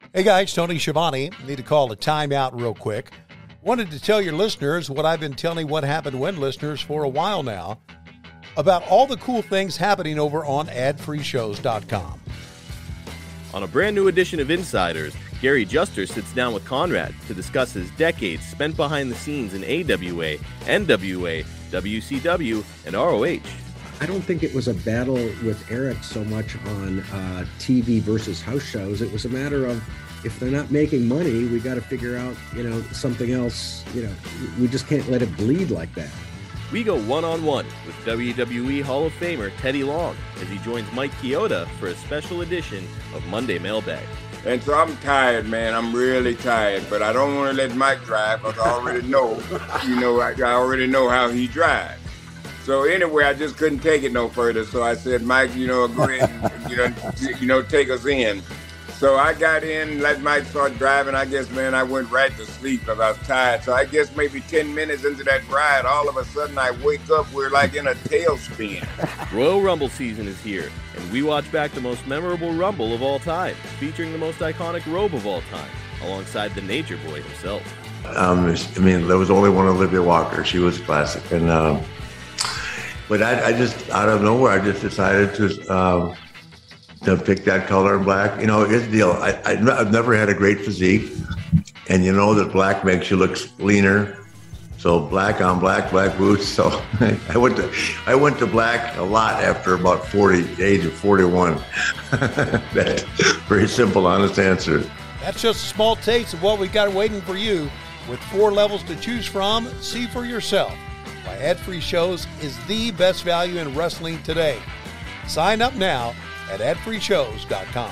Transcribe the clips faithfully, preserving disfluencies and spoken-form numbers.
Hey guys, Tony Schiavone. Need to call a timeout real quick. Wanted to tell your listeners what I've been telling What Happened When listeners for a while now about all the cool things happening over on ad free shows dot com. On a brand new edition of Insiders, Gary Juster sits down with Conrad to discuss his decades spent behind the scenes in A W A, N W A, W C W, and R O H. I don't think it was a battle with Eric so much on uh, T V versus house shows. It was a matter of, if they're not making money, we got to figure out, you know, something else. You know, we just can't let it bleed like that. We go one-on-one with W W E Hall of Famer Teddy Long as he joins Mike Chioda for a special edition of Monday Mailbag. And so I'm tired, man. I'm really tired, but I don't want to let Mike drive because I already know, you know, I, I already know how he drives. So anyway, I just couldn't take it no further. So I said, Mike, you know, go ahead and, you know, you know, take us in. So I got in, let Mike start driving. I guess, man, I went right to sleep because I was tired. So I guess maybe ten minutes into that ride, all of a sudden I wake up, we're like in a tailspin. Royal Rumble season is here, and we watch back the most memorable Rumble of all time, featuring the most iconic robe of all time, alongside the Nature Boy himself. Um, I mean, there was only one Olivia Walker. She was classic. And, um, but I, I just, out of nowhere, I just decided to... Um, to pick that color in black. You know, here's the deal. I, I, I've never had a great physique. And you know that black makes you look leaner. So black on black, black boots. So I went to I went to black a lot after about forty, the age of forty-one. That's very simple, honest answer. That's just a small taste of what we got waiting for you. With four levels to choose from, see for yourself why Ad Free Shows is the best value in wrestling today. Sign up now at ad free shows dot com.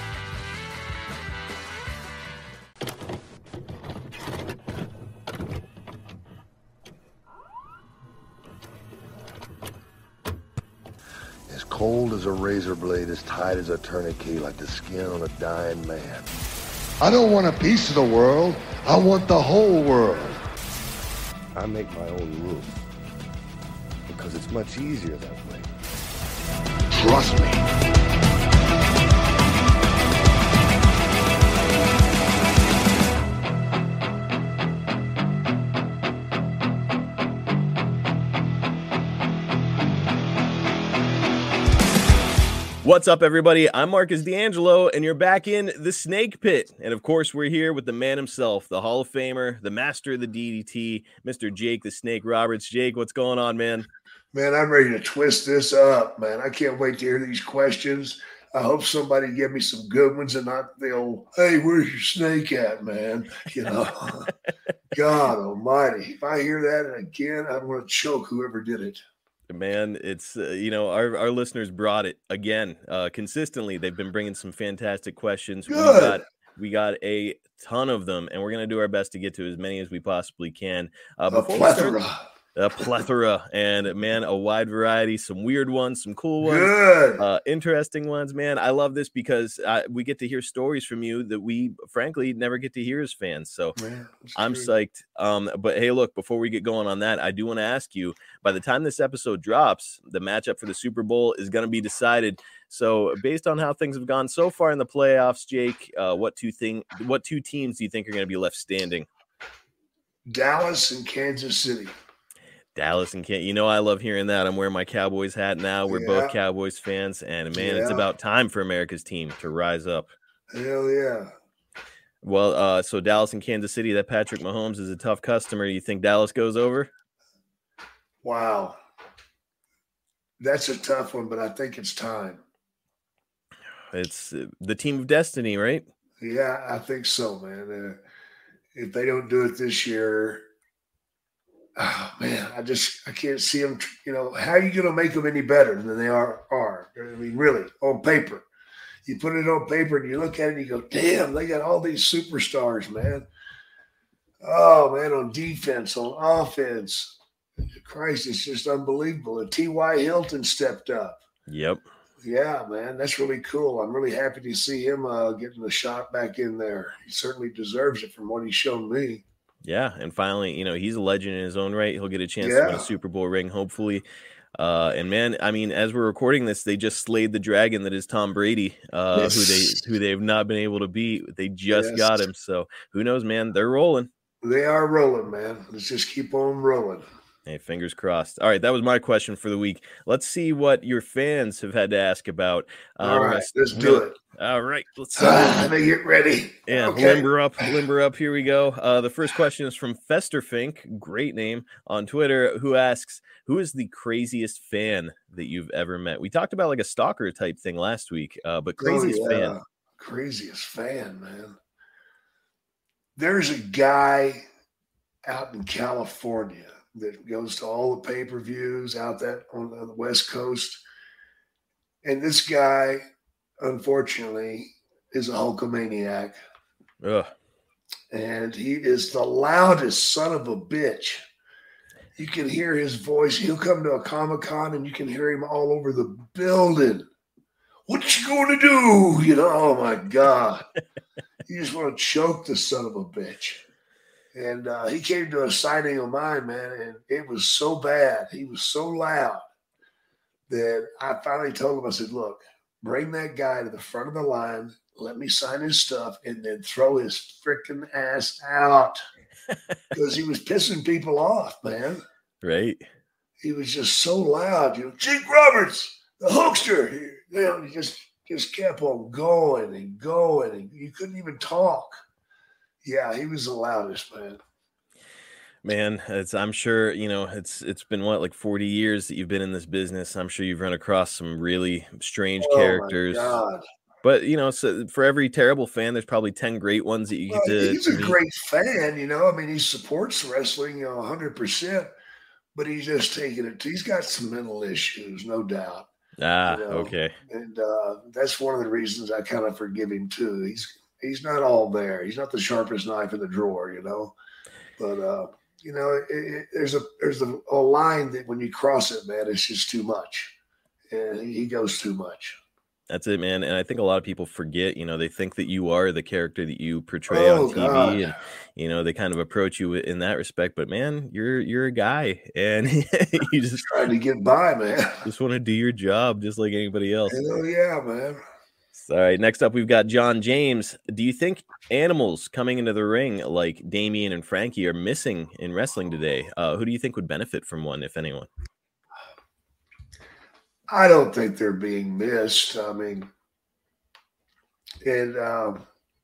As cold as a razor blade, as tight as a tourniquet, like the skin on a dying man. I don't want a piece of the world. I want the whole world. I make my own rules because it's much easier that way. Trust me. What's up, everybody? I'm Marcus D'Angelo, and you're back in the Snake Pit. And of course, we're here with the man himself, the Hall of Famer, the master of the D D T, Mister Jake the Snake Roberts. Jake, what's going on, man? Man, I'm ready to twist this up, man. I can't wait to hear these questions. I hope somebody give me some good ones and not the old, hey, where's your snake at, man? You know, God almighty. If I hear that again, I'm going to choke whoever did it. Man, it's, uh, you know, our, our listeners brought it again, uh, consistently. They've been bringing some fantastic questions. Good. We got, we got a ton of them, and we're going to do our best to get to as many as we possibly can. Uh, A plethora. A plethora, and man, a wide variety, some weird ones, some cool ones, Good. Uh, interesting ones, man. I love this because uh, we get to hear stories from you that we frankly never get to hear as fans. So Man, I'm true. psyched. Um, but hey, look, before we get going on that, I do want to ask you, by the time this episode drops, the matchup for the Super Bowl is going to be decided. So based on how things have gone so far in the playoffs, Jake, uh, what two thing, what two teams do you think are going to be left standing? Dallas and Kansas City. Dallas and Kent. You know, I love hearing that. I'm wearing my Cowboys hat now. We're Yeah. both Cowboys fans. And, man, it's Yeah. about time for America's team to rise up. Hell yeah. Well, uh, so Dallas and Kansas City, that Patrick Mahomes is a tough customer. You think Dallas goes over? Wow. That's a tough one, but I think it's time. It's uh, the team of destiny, right? Yeah, I think so, man. Uh, if they don't do it this year, oh, man, I just I can't see them. You know, how are you going to make them any better than they are? Are I mean, really, on paper, you put it on paper and you look at it and you go, "Damn, they got all these superstars, man." Oh man, on defense, on offense, Christ, it's just unbelievable. And T Y. Hilton stepped up. Yep. Yeah, man, that's really cool. I'm really happy to see him uh, getting the shot back in there. He certainly deserves it from what he's shown me. Yeah, and finally, you know, he's a legend in his own right. He'll get a chance Yeah. to win a Super Bowl ring, hopefully. Uh, and man, I mean, as we're recording this, they just slayed the dragon that is Tom Brady, uh, Yes. who they who they've not been able to beat. They just Yes. got him. So who knows, man? They're rolling. They are rolling, man. Let's just keep on rolling. Hey, fingers crossed. All right, that was my question for the week. Let's see what your fans have had to ask about. Um, All right, let's do it. All right, let's Ah, let me get ready. yeah, Okay. limber up, limber up. Here we go. Uh, the first question is from Festerfink, great name on Twitter, who asks, "Who is the craziest fan that you've ever met?" We talked about like a stalker type thing last week, uh, but craziest Oh, yeah. fan. Craziest fan, man. There's a guy out in California that goes to all the pay-per-views out that on the West Coast. And this guy, unfortunately, is a Hulkamaniac. Ugh. And he is the loudest son of a bitch. You can hear his voice. He'll come to a Comic-Con and you can hear him all over the building. What you going to do? You know, oh my God. You just want to choke the son of a bitch. And uh, he came to a signing of mine, man, and it was so bad. He was so loud that I finally told him, I said, look, bring that guy to the front of the line, let me sign his stuff, and then throw his freaking ass out. Because he was pissing people off, man. Right. He was just so loud. You know, Jake Roberts, the Hulkster. He, you know, he just, just kept on going and going, and you couldn't even talk. Yeah, he was the loudest, man. Man, it's I'm sure, you know, it's it's been what, like forty years that you've been in this business. I'm sure you've run across some really strange Oh, characters. my God. But, you know, so for every terrible fan, there's probably ten great ones that you Well, get to he's to a meet. great fan, you know. I mean, he supports wrestling, you know, one hundred percent, but he's just taking it. He's got some mental issues, no doubt. Ah, you know. okay. And uh, that's one of the reasons I kind of forgive him, too. He's he's not all there. He's not the sharpest knife in the drawer, you know. But, uh, you know, it, it, there's a there's a, a line that when you cross it, man, it's just too much. And he, he goes too much. That's it, man. And I think a lot of people forget, you know, they think that you are the character that you portray Oh, on T V, God. and you know, they kind of approach you in that respect. But man, you're you're a guy, and you just Trying to get by, man. just want to do your job just like anybody else. Hell yeah, man. All right, next up, we've got John James. Do you think animals coming into the ring like Damien and Frankie are missing in wrestling today? Uh, who do you think would benefit from one, if anyone? I don't think they're being missed. I mean, and um,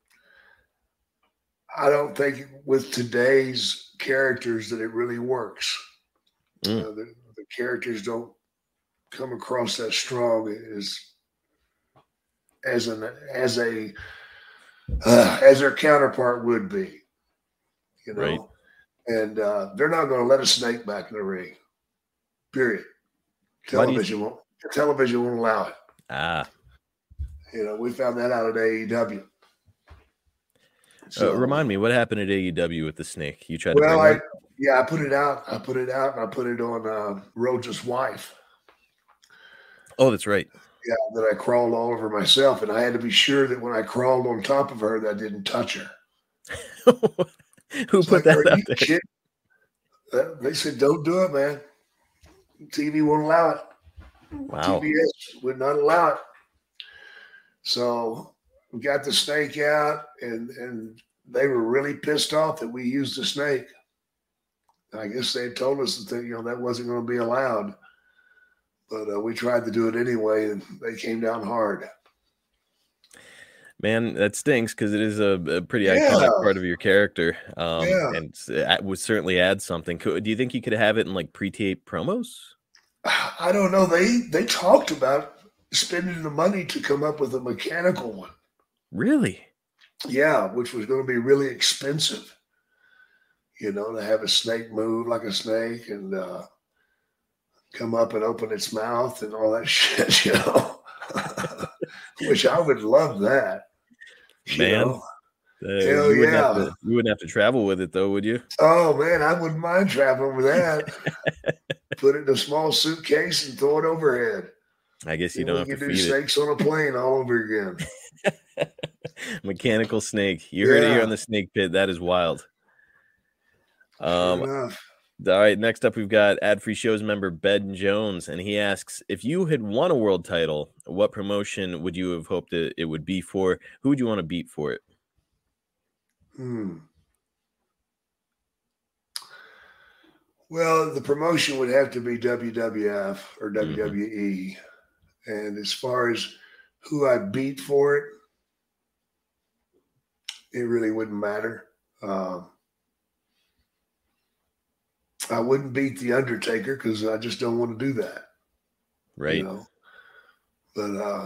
I don't think with today's characters that it really works. Mm. You know, the, the characters don't come across that strong as as an as a uh, as their counterpart would be. You know, Right. and uh, they're not going to let a snake back in the ring. Period. Why do you- Television won't. Television won't allow it. Ah, You know, we found that out at A E W. uh, remind me, what happened at A E W with the snake? You tried to Well, bring I one? yeah, I put it out. I put it out, and I put it on uh, Rhodes' wife. Oh, that's right. Yeah, that I crawled all over myself, and I had to be sure that when I crawled on top of her, that I didn't touch her. Who It's put like, that are out you there? kidding? Uh, They said, "Don't do it, man. T V won't allow it. Wow. T B S would not allow it." So we got the snake out, and and they were really pissed off that we used the snake. I guess they told us that, you know, that wasn't going to be allowed, but uh, we tried to do it anyway, and they came down hard. Man, that stinks because it is a, a pretty Yeah. iconic part of your character, um, Yeah. and it's- it would certainly add something. Could, do you think you could have it in like pre-tape promos? I don't know. They they talked about spending the money to come up with a mechanical one. Really? Yeah, which was going to be really expensive. You know, to have a snake move like a snake and uh, come up and open its mouth and all that shit, you know. Which I would love that. you Man. know. Uh, Hell you, wouldn't have yeah. to, you wouldn't have to travel with it, though, would you? Oh, man, I wouldn't mind traveling with that. Put it in a small suitcase and throw it overhead. I guess you Then don't we have to can do feed snakes on a plane all over again. it. Mechanical snake. You heard it here Yeah. on the Snake Pit. That is wild. Fair Um, enough. All right, next up we've got Ad-Free Shows member Ben Jones, and he asks, if you had won a world title, what promotion would you have hoped it, it would be for? Who would you want to beat for it? Hmm. Well, the promotion would have to be W W F or W W E. Mm-hmm. And as far as who I beat for it, it really wouldn't matter. Um, I wouldn't beat The Undertaker because I just don't want to do that. Right. You know? But uh,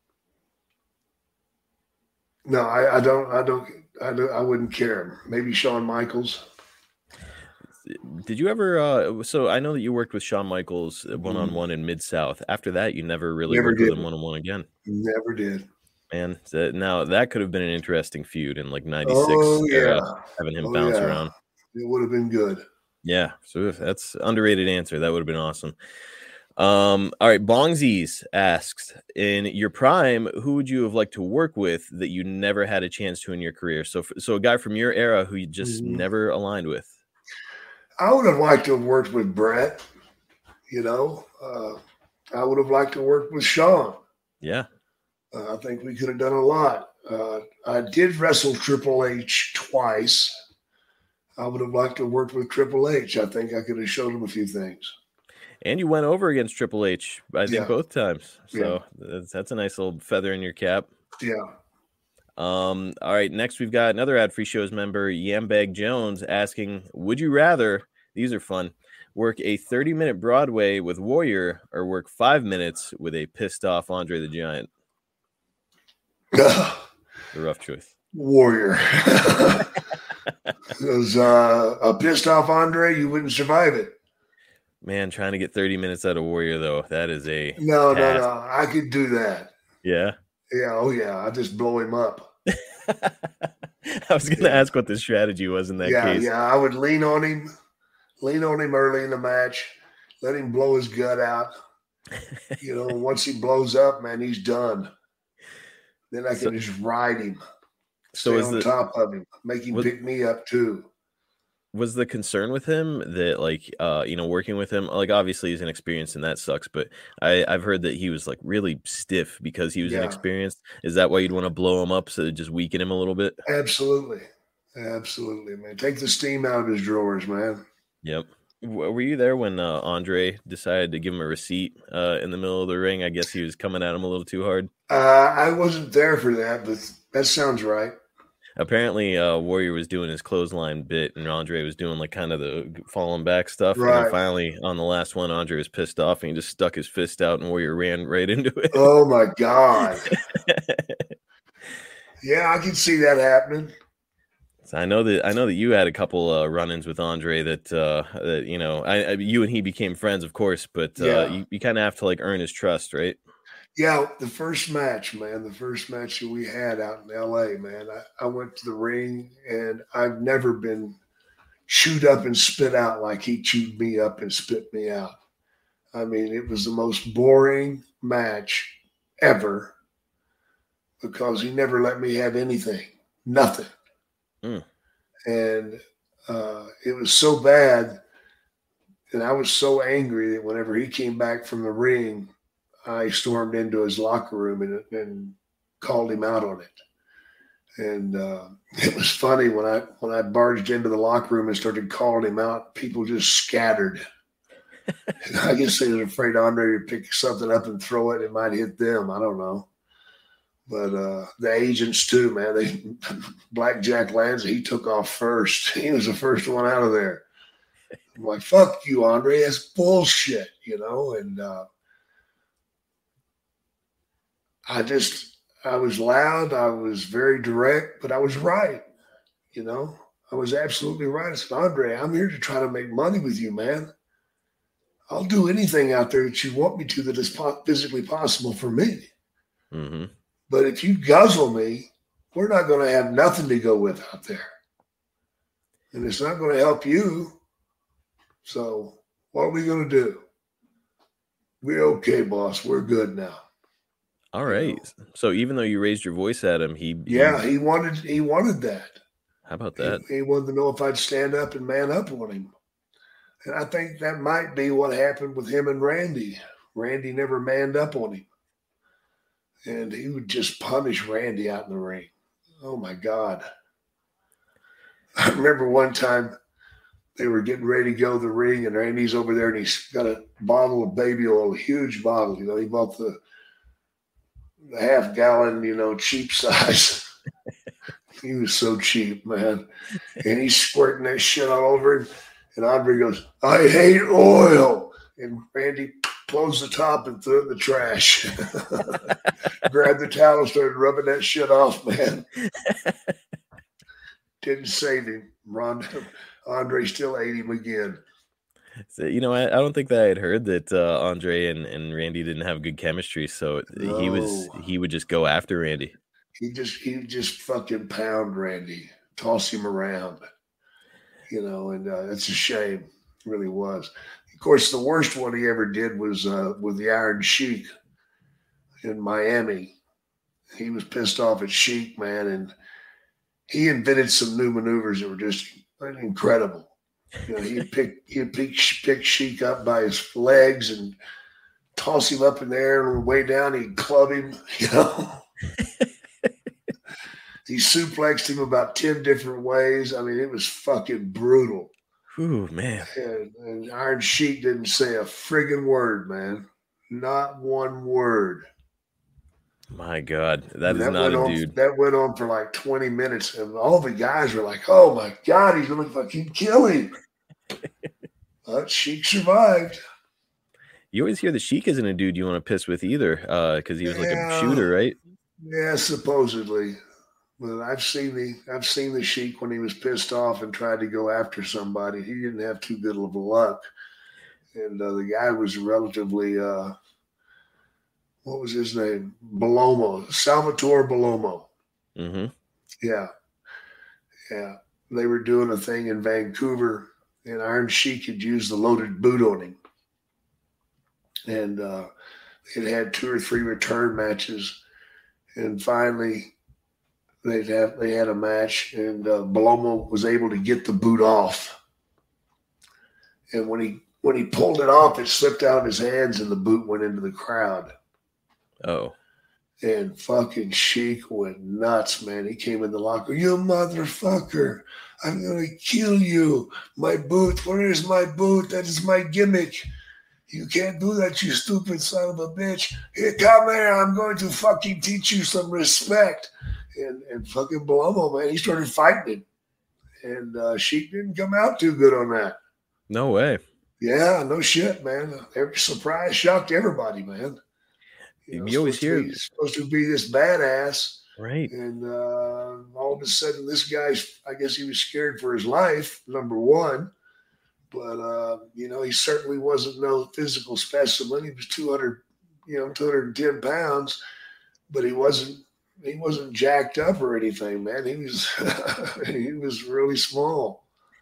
no, I, I don't, I don't, I don't, I wouldn't care. Maybe Shawn Michaels. Did you ever? Uh, so I know that you worked with Shawn Michaels one on one in Mid-South. After that, you never really never worked did. with him one on one again. Never did. Man, that, now that could have been an interesting feud in like ninety-six. Oh yeah, era, having him oh, bounce yeah. around. It would have been good. Yeah, so that's underrated answer. That would have been awesome. Um, all right, Bongsies asks, in your prime, who would you have liked to work with that you never had a chance to in your career? So, so a guy from your era who you just mm-hmm. never aligned with. I would have liked to have worked with Brett. You know, uh, I would have liked to work with Shawn. Yeah, uh, I think we could have done a lot. Uh, I did wrestle Triple H twice. I would have liked to have worked with Triple H. I think I could have showed him a few things. And you went over against Triple H, I think, yeah. both times. So yeah. that's, that's a nice little feather in your cap. Yeah. Um. All right. Next, we've got another Ad-Free Shows member, Yambag Jones, asking, would you rather, these are fun, work a thirty-minute Broadway with Warrior or work five minutes with a pissed-off Andre the Giant? The rough choice. Warrior. Because uh, a pissed-off Andre, you wouldn't survive it. Man, trying to get thirty minutes out of Warrior, though, that is a no, task. no, no. I could do that. Yeah. Yeah. Oh, yeah. I just blow him up. I was going to yeah. ask what the strategy was in that yeah, case. Yeah, I would lean on him, lean on him early in the match, let him blow his gut out. You know, once he blows up, man, he's done. Then I can so, just ride him, so stay is on the, top of him, make him was, pick me up too. Was the concern with him that, like, uh, you know, working with him, like, obviously he's inexperienced and that sucks, but I, I've heard that he was, like, really stiff because he was yeah. inexperienced. Is that why you'd want to blow him up, so to just weaken him a little bit? Absolutely. Absolutely, man. Take the steam out of his drawers, man. Yep. Were you there when uh, Andre decided to give him a receipt uh, in the middle of the ring? I guess he was coming at him a little too hard. Uh, I wasn't there for that, but that sounds right. Apparently, uh, Warrior was doing his clothesline bit, and Andre was doing like kind of the falling back stuff. Right. And then finally, on the last one, Andre was pissed off, and he just stuck his fist out, and Warrior ran right into it. Oh my god! Yeah, I can see that happening. So I know that I know that you had a couple uh, run-ins with Andre that uh, that you know, I, I you and he became friends, of course, but uh, yeah. you, you kind of have to like earn his trust, right? Yeah, the first match, man, the first match that we had out in L A, man, I, I went to the ring, and I've never been chewed up and spit out like he chewed me up and spit me out. I mean, it was the most boring match ever because he never let me have anything, nothing. Mm. And uh, it was so bad, and I was so angry that whenever he came back from the ring, I stormed into his locker room and, and called him out on it. And uh, it was funny when I when I barged into the locker room and started calling him out, people just scattered. I guess they were afraid Andre would pick something up and throw it. It might hit them. I don't know. But uh, the agents too, man. They Black Jack Lanza, he took off first. He was the first one out of there. I'm like, fuck you, Andre. That's bullshit, you know. And uh, I just, I was loud. I was very direct, but I was right. You know, I was absolutely right. I said, Andre, I'm here to try to make money with you, man. I'll do anything out there that you want me to that is po- physically possible for me. Mm-hmm. But if you guzzle me, we're not going to have nothing to go with out there. And it's not going to help you. So what are we going to do? We're okay, boss. We're good now. All right. You know? So even though you raised your voice at him, he, he yeah, he wanted he wanted that. How about that? He, he wanted to know if I'd stand up and man up on him. And I think that might be what happened with him and Randy. Randy never manned up on him. And he would just punish Randy out in the ring. Oh, my God. I remember one time they were getting ready to go to the ring, and Randy's over there, and he's got a bottle of baby oil, a huge bottle. You know, he bought the, the half gallon, you know, cheap size. He was so cheap, man. And he's squirting that shit all over him. And Andre goes, I hate oil. And Randy closed the top and threw it in the trash. Grabbed the towel and started rubbing that shit off, man. Didn't save him. Ron, Andre still ate him again. So, you know, I, I don't think that I had heard that uh, Andre and, and Randy didn't have good chemistry. So no. he was he would just go after Randy. He just he just fucking pound Randy, toss him around, you know, and uh, it's a shame. It really was. Of course, the worst one he ever did was uh, with the Iron Sheik in Miami. He was pissed off at Sheik, man, and he invented some new maneuvers that were just incredible. You know, he'd pick he'd pick, pick Sheik up by his legs and toss him up in the air, and on the way down he'd club him. You know, he suplexed him about ten different ways. I mean, it was fucking brutal. Ooh, man. And, and Iron Sheik didn't say a friggin' word, man. Not one word. My God, that and is that not a on, dude. That went on for like twenty minutes, and all the guys were like, oh, my God, he's going to fucking kill him. But Sheik survived. You always hear the Sheik isn't a dude you want to piss with either, because uh, he was like yeah, a shooter, right? Yeah, supposedly. But I've seen the I've seen the Sheik when he was pissed off and tried to go after somebody. He didn't have too good of a luck, and uh, the guy was relatively uh, what was his name? Bellomo, Salvatore Bellomo. Mm-hmm. Yeah, yeah. They were doing a thing in Vancouver, and Iron Sheik had used the loaded boot on him, and uh, they'd had two or three return matches, and finally. They'd have, they had a match, and uh, Bellomo was able to get the boot off. And when he when he pulled it off, it slipped out of his hands, and the boot went into the crowd. Oh. And fucking Sheik went nuts, man. He came in the locker. You motherfucker. I'm going to kill you. My boot. Where is my boot? That is my gimmick. You can't do that, you stupid son of a bitch. Here, come here. I'm going to fucking teach you some respect. And, and fucking Bellomo, man, he started fighting him. And uh, Sheik didn't come out too good on that. No way. Yeah, no shit, man. Every surprise shocked everybody, man. You, know, you always hear he's supposed to be this badass. Right. And uh, all of a sudden, this guy's, I guess he was scared for his life, number one. But, uh, you know, he certainly wasn't no physical specimen. He was two hundred, you know, two hundred ten pounds, but he wasn't, he wasn't jacked up or anything, man. He was, he was really small.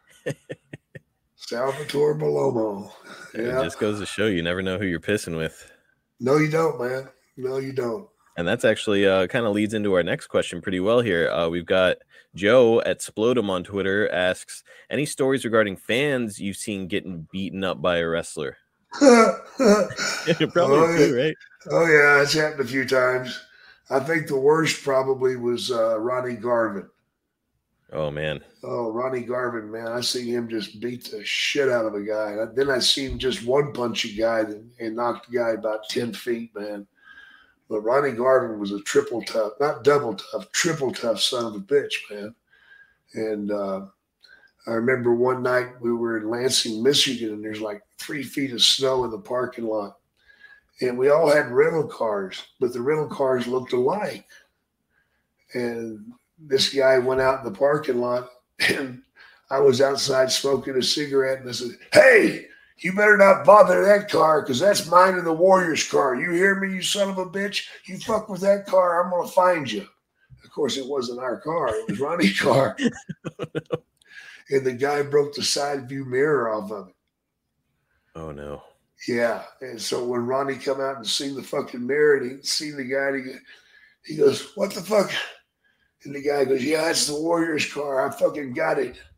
Salvatore Bellomo. Yeah. It just goes to show you never know who you're pissing with. No, you don't, man. No, you don't. And that's actually uh, kind of leads into our next question pretty well here. Uh, we've got Joe at Splodum on Twitter asks, any stories regarding fans you've seen getting beaten up by a wrestler? Probably oh, too, right? Oh, yeah. It's happened a few times. I think the worst probably was uh, Ronnie Garvin. Oh, man. Oh, Ronnie Garvin, man. I seen him just beat the shit out of a guy. Then I seen just one punch a guy and knocked the guy about ten feet, man. But Ronnie Garvin was a triple tough, not double tough, triple tough son of a bitch, man. And uh, I remember one night we were in Lansing, Michigan, and there's like three feet of snow in the parking lot. And we all had rental cars, but the rental cars looked alike. And this guy went out in the parking lot, and I was outside smoking a cigarette, and I said, hey, you better not bother that car because that's mine and the Warriors car. You hear me, you son of a bitch? You fuck with that car, I'm going to find you. Of course, it wasn't our car. It was Ronnie's car. And the guy broke the side view mirror off of it. Oh, no. Yeah. And so when Ronnie come out and seen the fucking mirror and he seen the guy, and he, he goes, what the fuck? And the guy goes, yeah, it's the Warriors car. I fucking got it.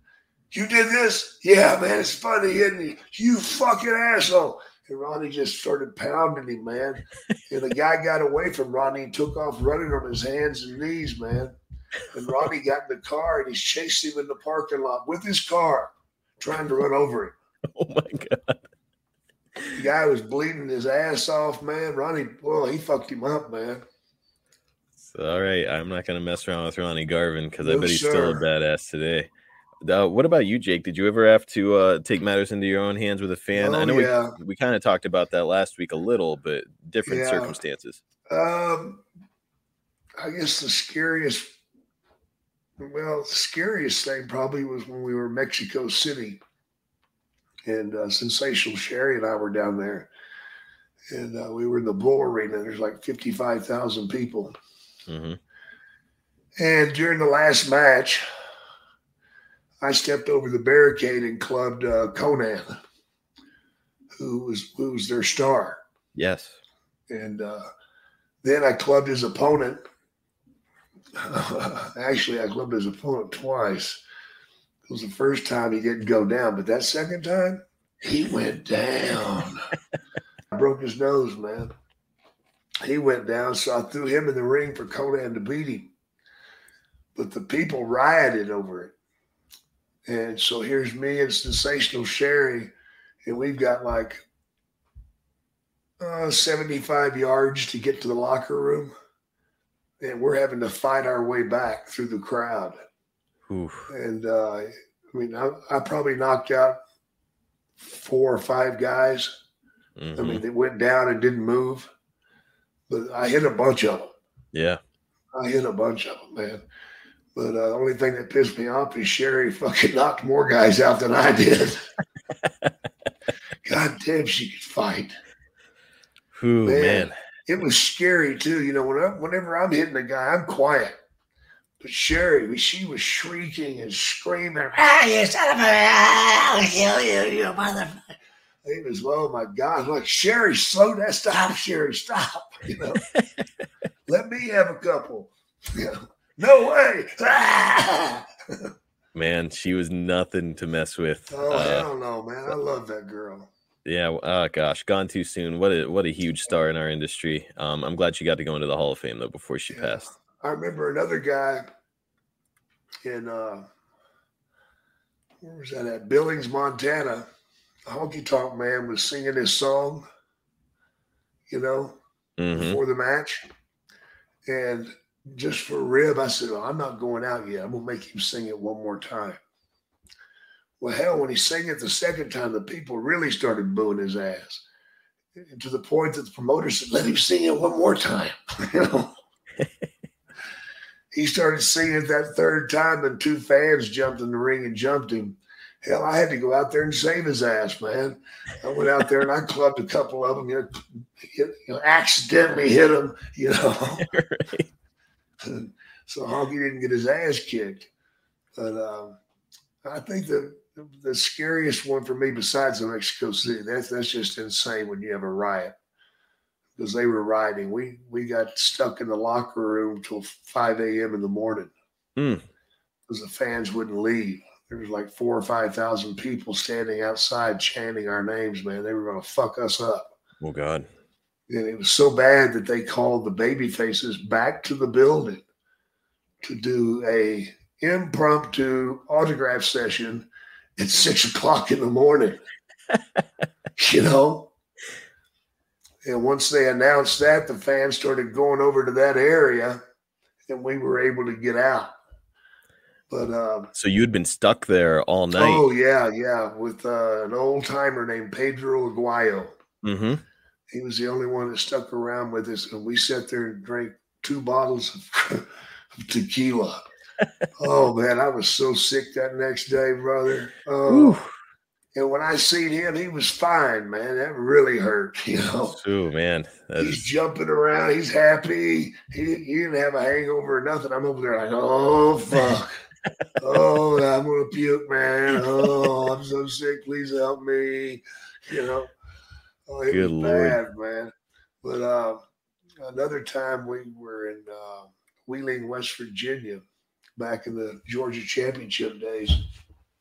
You did this? Yeah, man, it's funny, isn't it? You fucking asshole. And Ronnie just started pounding him, man. And the guy got away from Ronnie and took off running on his hands and knees, man. And Ronnie got in the car and he's chased him in the parking lot with his car, trying to run over him. Oh, my God. The guy was bleeding his ass off, man. Ronnie, well, he fucked him up, man. So, all right, I'm not going to mess around with Ronnie Garvin because I No, bet he's sir. still a badass today. Uh, what about you, Jake? Did you ever have to uh, take matters into your own hands with a fan? Oh, I know yeah. we we kind of talked about that last week a little, but different Yeah. circumstances. Um, I guess the scariest, well, the scariest thing probably was when we were in Mexico City, and uh, Sensational Sherry and I were down there, and uh, we were in the Bull Arena. There's like fifty-five thousand people, Mm-hmm. and during the last match, I stepped over the barricade and clubbed uh, Conan, who was who was their star. Yes. And uh, then I clubbed his opponent. Actually, I clubbed his opponent twice. It was the first time he didn't go down, but that second time, he went down. I broke his nose, man. He went down, so I threw him in the ring for Conan to beat him. But the people rioted over it. And so here's me and Sensational Sherry, and we've got like uh, seventy-five yards to get to the locker room. And we're having to fight our way back through the crowd. Oof. And uh, I mean, I, I probably knocked out four or five guys. Mm-hmm. I mean, they went down and didn't move. But I hit a bunch of them. Yeah. I hit a bunch of them, man. But uh, the only thing that pissed me off is Sherry fucking knocked more guys out than I did. God damn, she could fight. Ooh, Man. man. It was scary too. You know, when I, whenever I'm hitting a guy, I'm quiet. But Sherry, she was shrieking and screaming, ah, you son of a, I'll kill you, you motherfucker. It was, oh my God. I'm like, Sherry, slow down. Stop, Sherry, stop. You know, let me have a couple. You know, no way. Ah! Man, she was nothing to mess with. Oh, Uh, hell no, man. I love that girl. yeah. Oh gosh, gone too soon. What a what a huge star in our industry. Um, I'm glad she got to go into the Hall of Fame though before she Yeah. passed. I remember another guy in, uh, where was that at? Billings, Montana. The Honky Tonk Man was singing his song, you know, Mm-hmm. before the match. And just for rib, I said, well, I'm not going out yet. I'm going to make him sing it one more time. Well, hell, when he sang it the second time, the people really started booing his ass. And to the point that the promoter said, let him sing it one more time. You know? He started singing it that third time, and two fans jumped in the ring and jumped him. Hell, I had to go out there and save his ass, man. I went out there and I clubbed a couple of them, you know, hit, you know accidentally hit him, you know. Right. So Honky didn't get his ass kicked. But um, I think the the scariest one for me, besides the Mexico City, that's that's just insane when you have a riot. Because they were rioting. We we got stuck in the locker room till five a.m. in the morning. Mm. Because the fans wouldn't leave. There was like four or five thousand people standing outside chanting our names, man. They were going to fuck us up. Oh God. And it was so bad that they called the baby faces back to the building to do a impromptu autograph session at six o'clock in the morning. You know? And once they announced that, the fans started going over to that area and we were able to get out. But um, So you'd been stuck there all night. oh yeah, yeah, with uh, an old timer named Pedro Aguayo. Mm-hmm. He was the only one that stuck around with us, and we sat there and drank two bottles of, of tequila. Oh man, I was so sick that next day, brother. Oh, and when I seen him, he was fine, man. That really hurt, you know. Oh man. That He's is- jumping around. He's happy. He, he didn't have a hangover or nothing. I'm over there like, oh fuck. Oh, I'm gonna puke, man. Oh, I'm so sick. Please help me. You know. Oh, it Good was Lord. bad, man. But uh, another time we were in uh, Wheeling, West Virginia, back in the Georgia Championship days,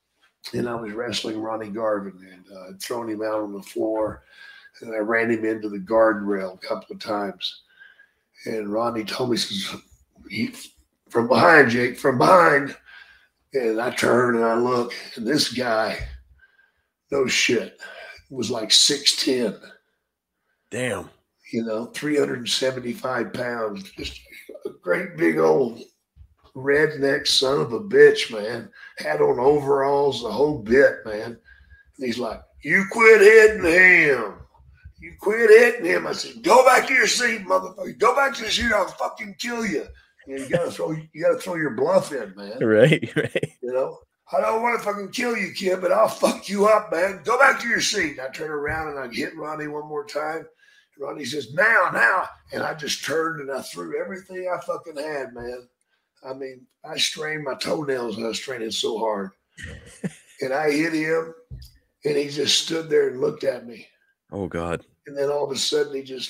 and I was wrestling Ronnie Garvin and uh, I'd thrown him out on the floor, and I ran him into the guardrail a couple of times. And Ronnie told me, says, he, from behind, Jake, from behind. And I turn and I look, and this guy, no shit, was like six ten. Damn. You know, three hundred seventy-five pounds, just a great big old redneck son of a bitch, man. Had on overalls, the whole bit, man. And he's like, you quit hitting him. You quit hitting him. I said, go back to your seat, motherfucker. Go back to the seat. I'll fucking kill you. You, know, you gotta throw, you gotta throw your bluff in, man. Right, right. You know, I don't want to fucking kill you, kid, but I'll fuck you up, man. Go back to your seat. And I turn around and I hit Ronnie one more time. And Ronnie says, now, now. And I just turned and I threw everything I fucking had, man. I mean, I strained my toenails and I was training so hard. And I hit him, and he just stood there and looked at me. Oh, God. And then all of a sudden, he just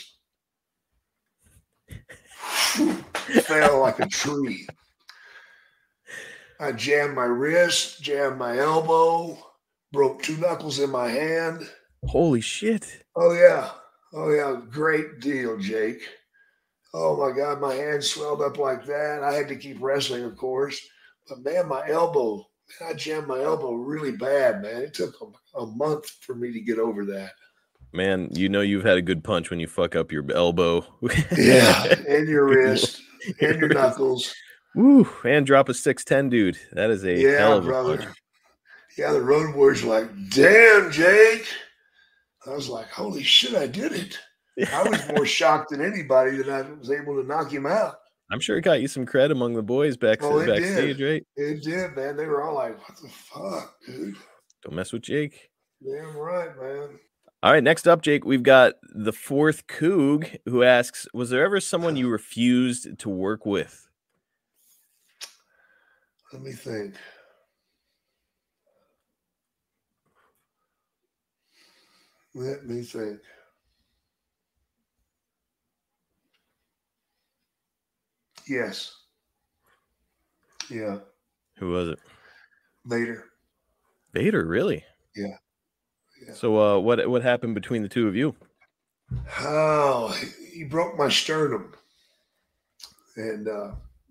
fell like a tree. I jammed my wrist, jammed my elbow, broke two knuckles in my hand. Holy shit. Oh, yeah. Oh, yeah. Great deal, Jake. Oh, my God. My hand swelled up like that. I had to keep wrestling, of course. But, man, my elbow, man, I jammed my elbow really bad, man. It took a, a month for me to get over that. Man, you know you've had a good punch when you fuck up your elbow. Yeah, and your wrist, and your knuckles. Woo, and drop a six ten, dude. That is a yeah, hell of a brother. punch. Yeah, the Road Warriors were like, damn, Jake. I was like, holy shit, I did it. I was more shocked than anybody that I was able to knock him out. I'm sure it got you some cred among the boys back oh, it backstage, did. right? It did, man. They were all like, what the fuck, dude? Don't mess with Jake. Damn right, man. All right, next up, Jake, we've got the fourth Coug who asks, was there ever someone you refused to work with? Let me think. Let me think. Yes. Yeah. Who was it? Vader. Vader, really? Yeah. Yeah. So uh, what what happened between the two of you? Oh, he broke my sternum. And uh,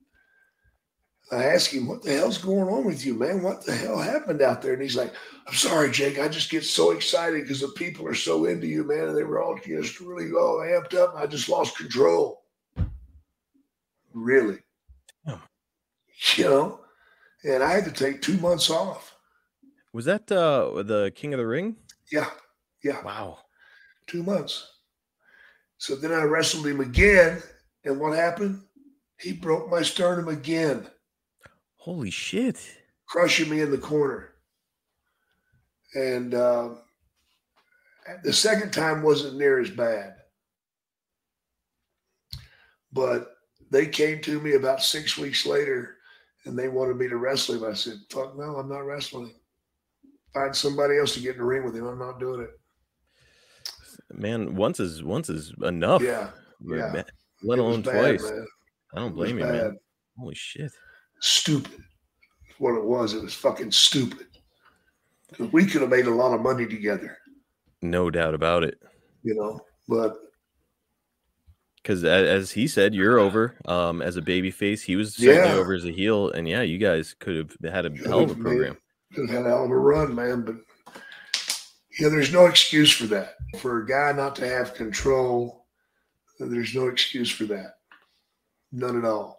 I asked him, what the hell's going on with you, man? What the hell happened out there? And he's like, I'm sorry, Jake. I just get so excited because the people are so into you, man. And they were all just really all amped up. And I just lost control. Really? Yeah. You know? And I had to take two months off. Was that uh, the King of the Ring? Yeah. Yeah. Wow. Two months. So then I wrestled him again. And what happened? He broke my sternum again. Holy shit. Crushing me in the corner. And uh, the second time wasn't near as bad. But they came to me about six weeks later and they wanted me to wrestle him. I said, fuck no, I'm not wrestling him. Find somebody else to get in the ring with him. I'm not doing it. Man, once is once is enough. Yeah. Yeah. Man, let alone bad, twice. Man. I don't blame you, bad. man. Holy shit. Stupid. What it was. It was fucking stupid. We could have made a lot of money together. No doubt about it. You know, but because as he said, you're over um, as a baby face. He was certainly yeah. over as a heel. And yeah, you guys could have had a could hell of a program. Could have had a hell of a run, man. But yeah, there's no excuse for that. For a guy not to have control, there's no excuse for that. None at all.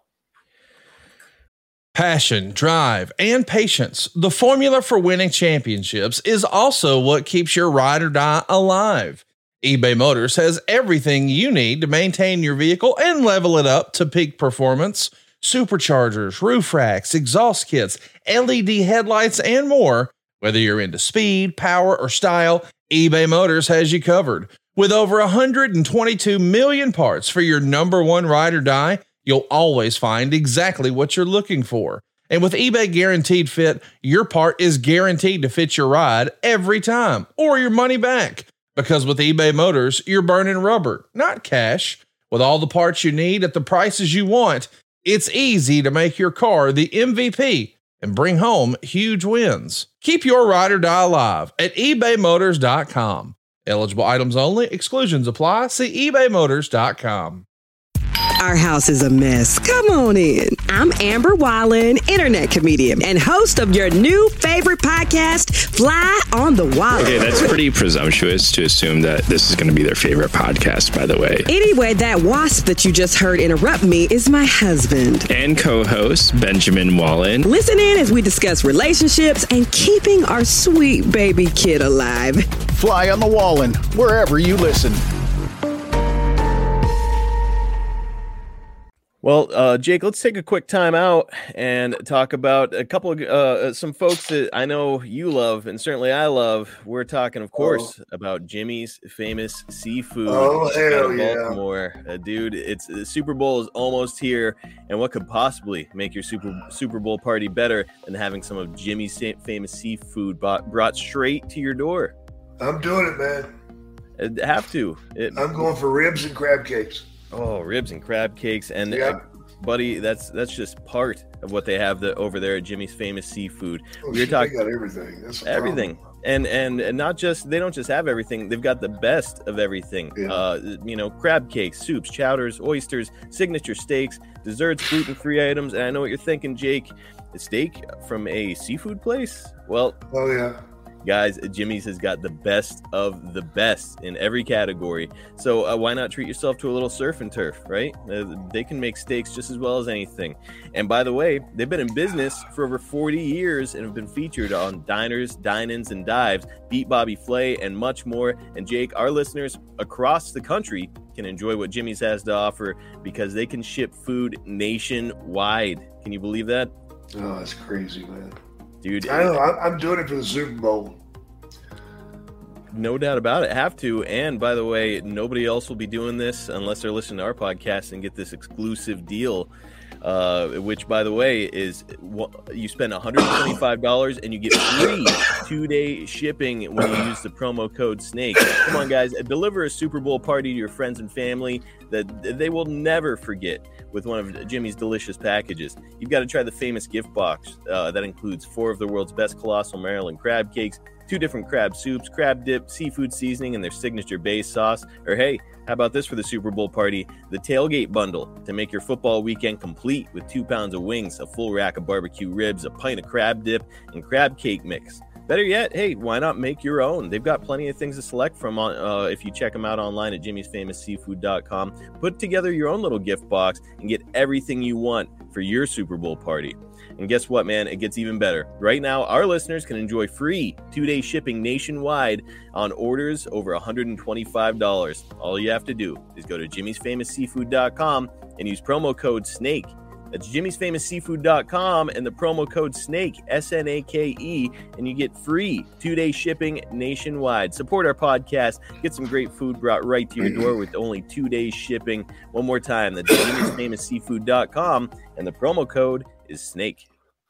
Passion, drive, and patience. The formula for winning championships is also what keeps your ride or die alive. eBay Motors has everything you need to maintain your vehicle and level it up to peak performance. Superchargers, roof racks, exhaust kits, L E D headlights, and more. Whether you're into speed, power, or style, eBay Motors has you covered. With over one hundred twenty-two million parts for your number one ride or die, you'll always find exactly what you're looking for. And with eBay Guaranteed Fit, your part is guaranteed to fit your ride every time, or your money back. Because with eBay Motors, you're burning rubber, not cash. With all the parts you need at the prices you want, it's easy to make your car the M V P and bring home huge wins. Keep your ride or die alive at ebay motors dot com. Eligible items only. Exclusions apply. See ebay motors dot com. Our house is a mess. Come on in. I'm Amber Wallen, internet comedian and host of your new favorite podcast, Fly on the Wall. Okay, that's pretty presumptuous to assume that this is going to be their favorite podcast, by the way. Anyway, that wasp that you just heard interrupt me is my husband. And co-host, Benjamin Wallen. Listen in as we discuss relationships and keeping our sweet baby kid alive. Fly on the Wallen, wherever you listen. Well, uh, Jake, let's take a quick time out and talk about a couple of uh, some folks that I know you love, and certainly I love. We're talking, of course, oh. about Jimmy's Famous Seafood oh, out of yeah. Baltimore. Uh, dude, it's the Super Bowl is almost here, and what could possibly make your Super Super Bowl party better than having some of Jimmy's Famous Seafood bought, brought straight to your door? I'm doing it, man. I have to. It, I'm going for ribs and crab cakes. Oh, ribs and crab cakes, and yeah. uh, buddy, that's that's just part of what they have the, over there at Jimmy's Famous Seafood. Oh, We're talking they got everything. That's everything, and, and and not just they don't just have everything; they've got the best of everything. Yeah. Uh, you know, crab cakes, soups, chowders, oysters, signature steaks, desserts, gluten-free items. And I know what you're thinking, Jake. A steak from a seafood place? Well, oh yeah. Guys, Jimmy's has got the best of the best in every category. So uh, why not treat yourself to a little surf and turf, right? Uh, they can make steaks just as well as anything. And by the way, they've been in business for over forty years and have been featured on diners, dine-ins, and dives, Beat Bobby Flay, and much more. And Jake, our listeners across the country can enjoy what Jimmy's has to offer because they can ship food nationwide. Can you believe that? Oh, that's crazy, man. Dude, I know. I'm doing it for the Super Bowl. No doubt about it. Have to. And by the way, nobody else will be doing this unless they're listening to our podcast and get this exclusive deal, uh, which, by the way, is you spend one hundred twenty-five dollars and you get free two-day shipping when you use the promo code SNAKE. Come on, guys. Deliver a Super Bowl party to your friends and family that they will never forget with one of Jimmy's delicious packages. You've got to try the famous gift box uh, that includes four of the world's best Colossal Maryland crab cakes, two different crab soups, crab dip, seafood seasoning, and their signature base sauce. Or hey, how about this for the Super Bowl party? The tailgate bundle to make your football weekend complete with two pounds of wings, a full rack of barbecue ribs, a pint of crab dip, and crab cake mix. Better yet, hey, why not make your own? They've got plenty of things to select from on, uh, if you check them out online at jimmys famous seafood dot com. Put together your own little gift box and get everything you want for your Super Bowl party. And guess what, man? It gets even better. Right now, our listeners can enjoy free two-day shipping nationwide on orders over one hundred twenty-five dollars. All you have to do is go to jimmys famous seafood dot com and use promo code SNAKE. That's jimmys famous seafood dot com and the promo code SNAKE, S N A K E, and you get free two-day shipping nationwide. Support our podcast. Get some great food brought right to your door with only two days shipping. One more time, that's jimmys famous seafood dot com and the promo code is SNAKE.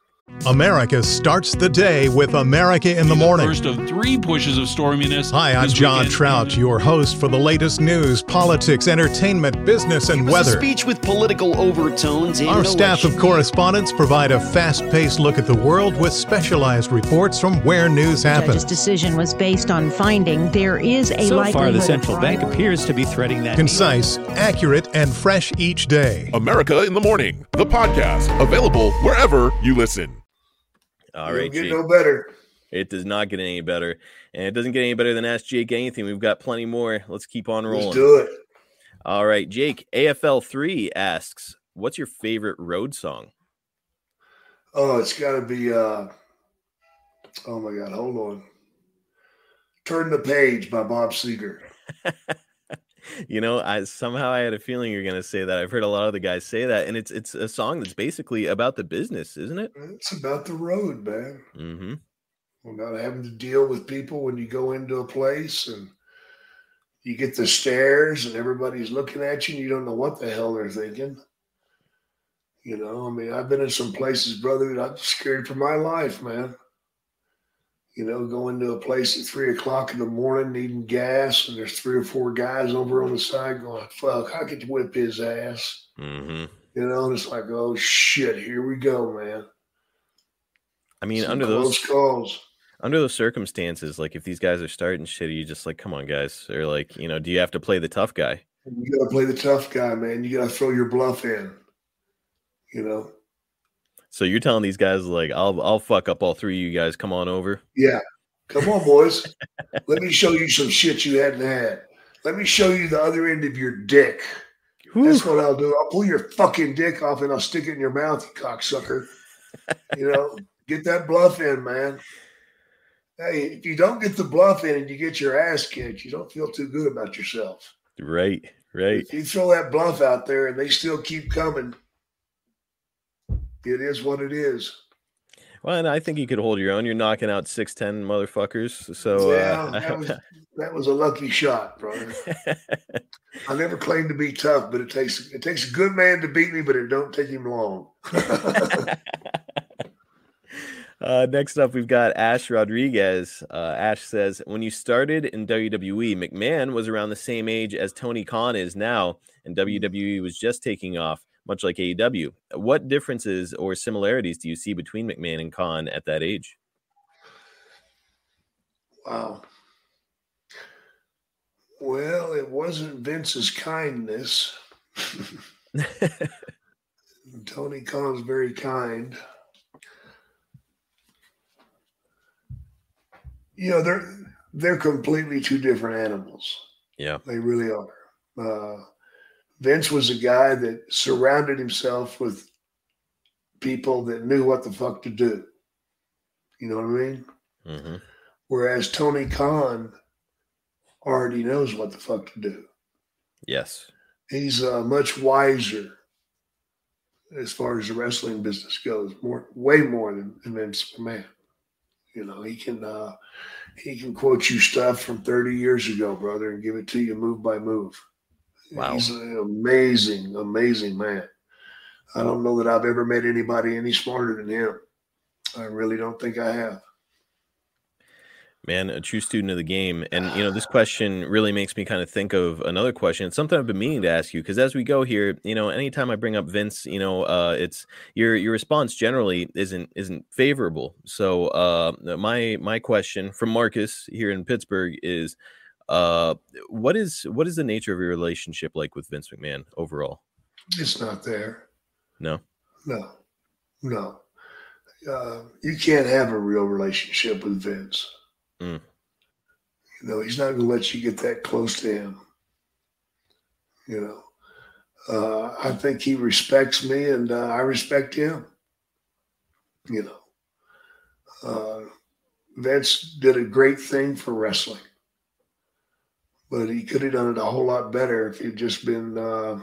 America starts the day with America in the Morning. First of three pushes of storminess. Hi, I'm John weekend. Trout, your host for the latest news, politics, entertainment, business, and it was weather. A speech with political overtones. Our staff of correspondents provide a fast-paced look at the world with specialized reports from where news happens. The judge's decision was based on finding there is a so likelihood. So far, the central bank appears to be threading that. Concise, accurate, and fresh each day. America in the Morning, the podcast, available wherever you listen. All right, get Jake. No better. It does not get any better, and it doesn't get any better than Ask Jake Anything. We've got plenty more. Let's keep on rolling. Let's do it. All right, Jake. A F L three asks, "What's your favorite road song?" Oh, it's got to be. Uh, oh my God! Hold on. "Turn the Page" by Bob Seger. You know, I somehow I had a feeling you're going to say that. I've heard a lot of the guys say that, and it's it's a song that's basically about the business, isn't it? It's about the road, man. Mm-hmm. About having to deal with people when you go into a place and you get the stares and everybody's looking at you and you don't know what the hell they're thinking. You know, I mean, I've been in some places, brother, that I'm scared for my life, man. You know, going to a place at three o'clock in the morning, needing gas, and there's three or four guys over on the side going, fuck, I could whip his ass. Mm-hmm. You know, and it's like, oh, shit, here we go, man. I mean, Some under close those calls. under those circumstances, like if these guys are starting shit, are you just like, come on, guys, or like, you know, do you have to play the tough guy? You got to play the tough guy, man. You got to throw your bluff in. You know. So you're telling these guys like, I'll I'll fuck up all three of you guys. Come on over. Yeah. Come on, boys. Let me show you some shit you hadn't had. Let me show you the other end of your dick. Whew. That's what I'll do. I'll pull your fucking dick off and I'll stick it in your mouth, you cocksucker. You know, get that bluff in, man. Hey, if you don't get the bluff in and you get your ass kicked, you don't feel too good about yourself. Right, right. If you throw that bluff out there and they still keep coming, it is what it is. Well, and I think you could hold your own. You're knocking out six ten motherfuckers. So yeah, uh, that was that was a lucky shot, brother. I never claimed to be tough, but it takes it takes a good man to beat me, but it don't take him long. uh, next up, we've got Ash Rodriguez. Uh, Ash says, when you started in W W E, McMahon was around the same age as Tony Khan is now, and W W E was just taking off, much like A E W. What differences or similarities do you see between McMahon and Khan at that age? Wow. Well, it wasn't Vince's kindness. Tony Khan's very kind. You know, they're they're completely two different animals. Yeah. They really are. Uh, Vince was a guy that surrounded himself with people that knew what the fuck to do. You know what I mean? Mm-hmm. Whereas Tony Khan already knows what the fuck to do. Yes. He's uh, much wiser as far as the wrestling business goes, more, way more than, than Vince McMahon. You know, he can uh, he can quote you stuff from thirty years ago, brother, and give it to you move by move. Wow. He's an amazing, amazing man. I don't know that I've ever met anybody any smarter than him. I really don't think I have. Man, a true student of the game. And, you know, this question really makes me kind of think of another question. It's something I've been meaning to ask you, because as we go here, you know, anytime I bring up Vince, you know, uh, it's your your response generally isn't isn't favorable. So uh, my my question from Marcus here in Pittsburgh is, uh, what is what is the nature of your relationship like with Vince McMahon overall? It's not there. No? No. No. Uh, you can't have a real relationship with Vince. Mm. You know, he's not going to let you get that close to him. You know, uh, I think he respects me and uh, I respect him. You know, uh, Vince did a great thing for wrestling, but he could have done it a whole lot better if he'd just been uh,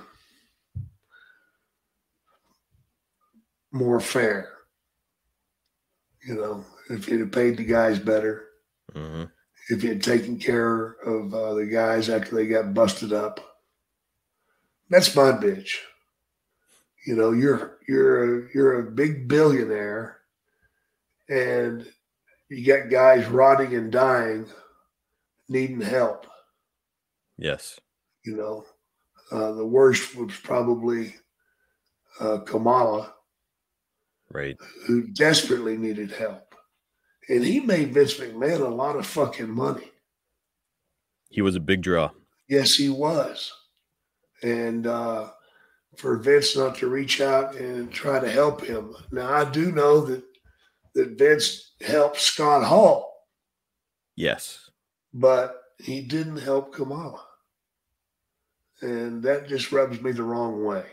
more fair. You know, if he'd have paid the guys better. Mm-hmm. If he had taken care of uh, the guys after they got busted up. That's my bitch. You know, you're you're a, you're a big billionaire and you got guys rotting and dying, needing help. Yes. You know, uh, the worst was probably uh, Kamala, right, who desperately needed help. And he made Vince McMahon a lot of fucking money. He was a big draw. Yes, he was. And uh, for Vince not to reach out and try to help him. Now, I do know that that Vince helped Scott Hall. Yes. But he didn't help Kamala. And that just rubs me the wrong way.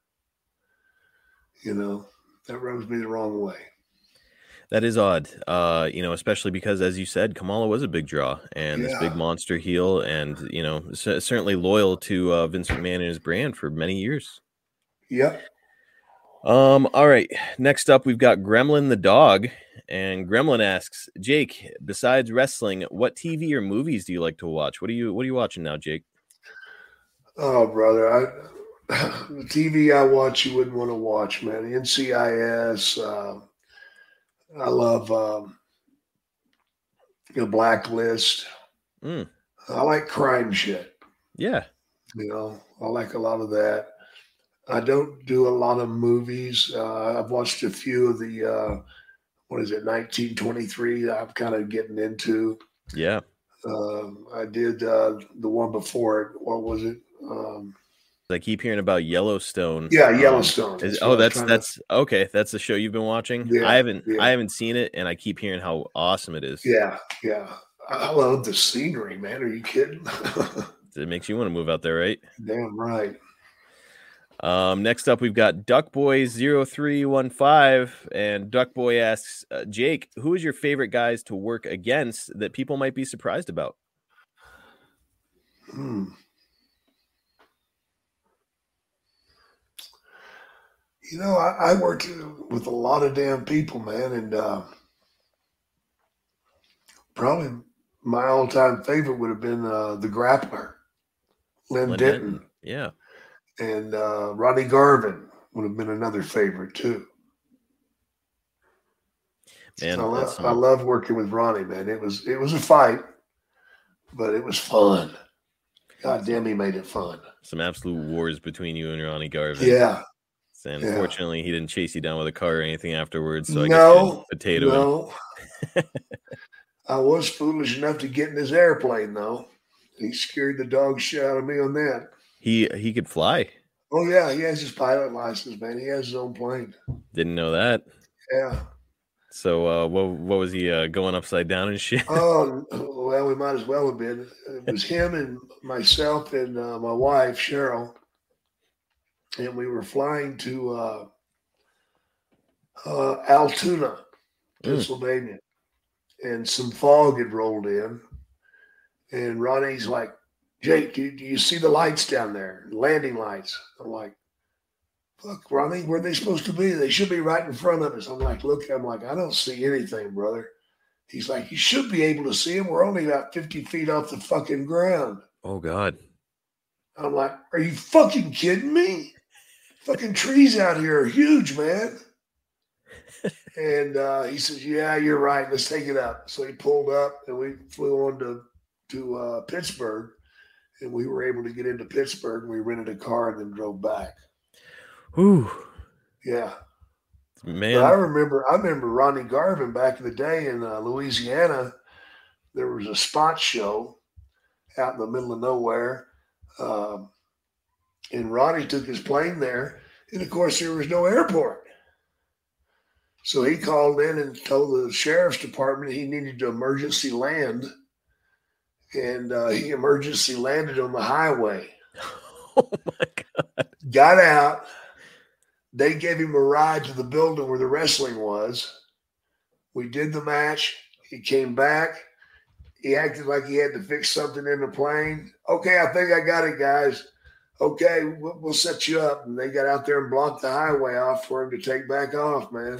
You know, that rubs me the wrong way. That is odd, uh, you know, especially because, as you said, Kamala was a big draw and Yeah. this big monster heel and, you know, c- certainly loyal to uh, Vince McMahon and his brand for many years. Yep. Um. All right. Next up, we've got Gremlin the dog. And Gremlin asks, Jake, besides wrestling, what T V or movies do you like to watch? What are you What are you watching now, Jake? Oh, brother, I the T V I watch you wouldn't want to watch, man. N C I S. Uh, I love um, you know, Blacklist. Mm. I like crime shit. Yeah. You know, I like a lot of that. I don't do a lot of movies. Uh, I've watched a few of the uh, what is it, nineteen twenty-three that I'm kind of getting into. Yeah. Um, I did uh, the one before it. What was it? Um, I keep hearing about Yellowstone. Yeah, Yellowstone. Um, is, That's oh, what I was that's trying that's okay. That's the show you've been watching. Yeah, I haven't yeah. I haven't seen it, and I keep hearing how awesome it is. Yeah, yeah. I love the scenery, man. Are you kidding? It makes you want to move out there, right? Damn right. Um, next up, we've got Duckboy zero three one five, and Duckboy asks, uh, Jake, who is your favorite guys to work against that people might be surprised about? Hmm. You know, I, I worked with a lot of damn people, man, and uh, probably my all-time favorite would have been uh, the Grappler, Lynn, Lynn Denton. Denton, yeah. And uh, Ronnie Garvin would have been another favorite too. Man, I, that's lo- I love working with Ronnie, man. It was it was a fight, but it was fun. God damn, he made it fun. Some absolute wars between you and Ronnie Garvin. Yeah. And Yeah. fortunately, he didn't chase you down with a car or anything afterwards. So I No, guess potato. him. no. I was foolish enough to get in his airplane, though. He scared the dog shit out of me on that. He he could fly. Oh yeah, he has his pilot license, man. He has his own plane. Didn't know that. Yeah. So uh, what what was he uh, going upside down and shit? Oh well, we might as well have been. It was him and myself and uh, my wife Cheryl, and we were flying to uh, uh, Altoona, Pennsylvania, and some fog had rolled in, and Ronnie's like, Jake, do, do you see the lights down there? Landing lights. I'm like, fuck, Ronnie, where are they supposed to be? They should be right in front of us. I'm like, look, I'm like, I don't see anything, brother. He's like, you should be able to see them. We're only about fifty feet off the fucking ground. Oh, God. I'm like, are you fucking kidding me? Fucking trees out here are huge, man. And uh, he says, yeah, you're right. Let's take it up. So he pulled up and we flew on to, to uh, Pittsburgh. And we were able to get into Pittsburgh, and we rented a car and then drove back. Ooh, yeah, man. But I remember, I remember Ronnie Garvin back in the day in uh, Louisiana. There was a spot show out in the middle of nowhere, um, and Ronnie took his plane there. And of course, there was no airport, so he called in and told the sheriff's department he needed to emergency land. And uh, he emergency landed on the highway. Oh, my God. Got out. They gave him a ride to the building where the wrestling was. We did the match. He came back. He acted like he had to fix something in the plane. Okay, I think I got it, guys. Okay, we'll, we'll set you up. And they got out there and blocked the highway off for him to take back off, man.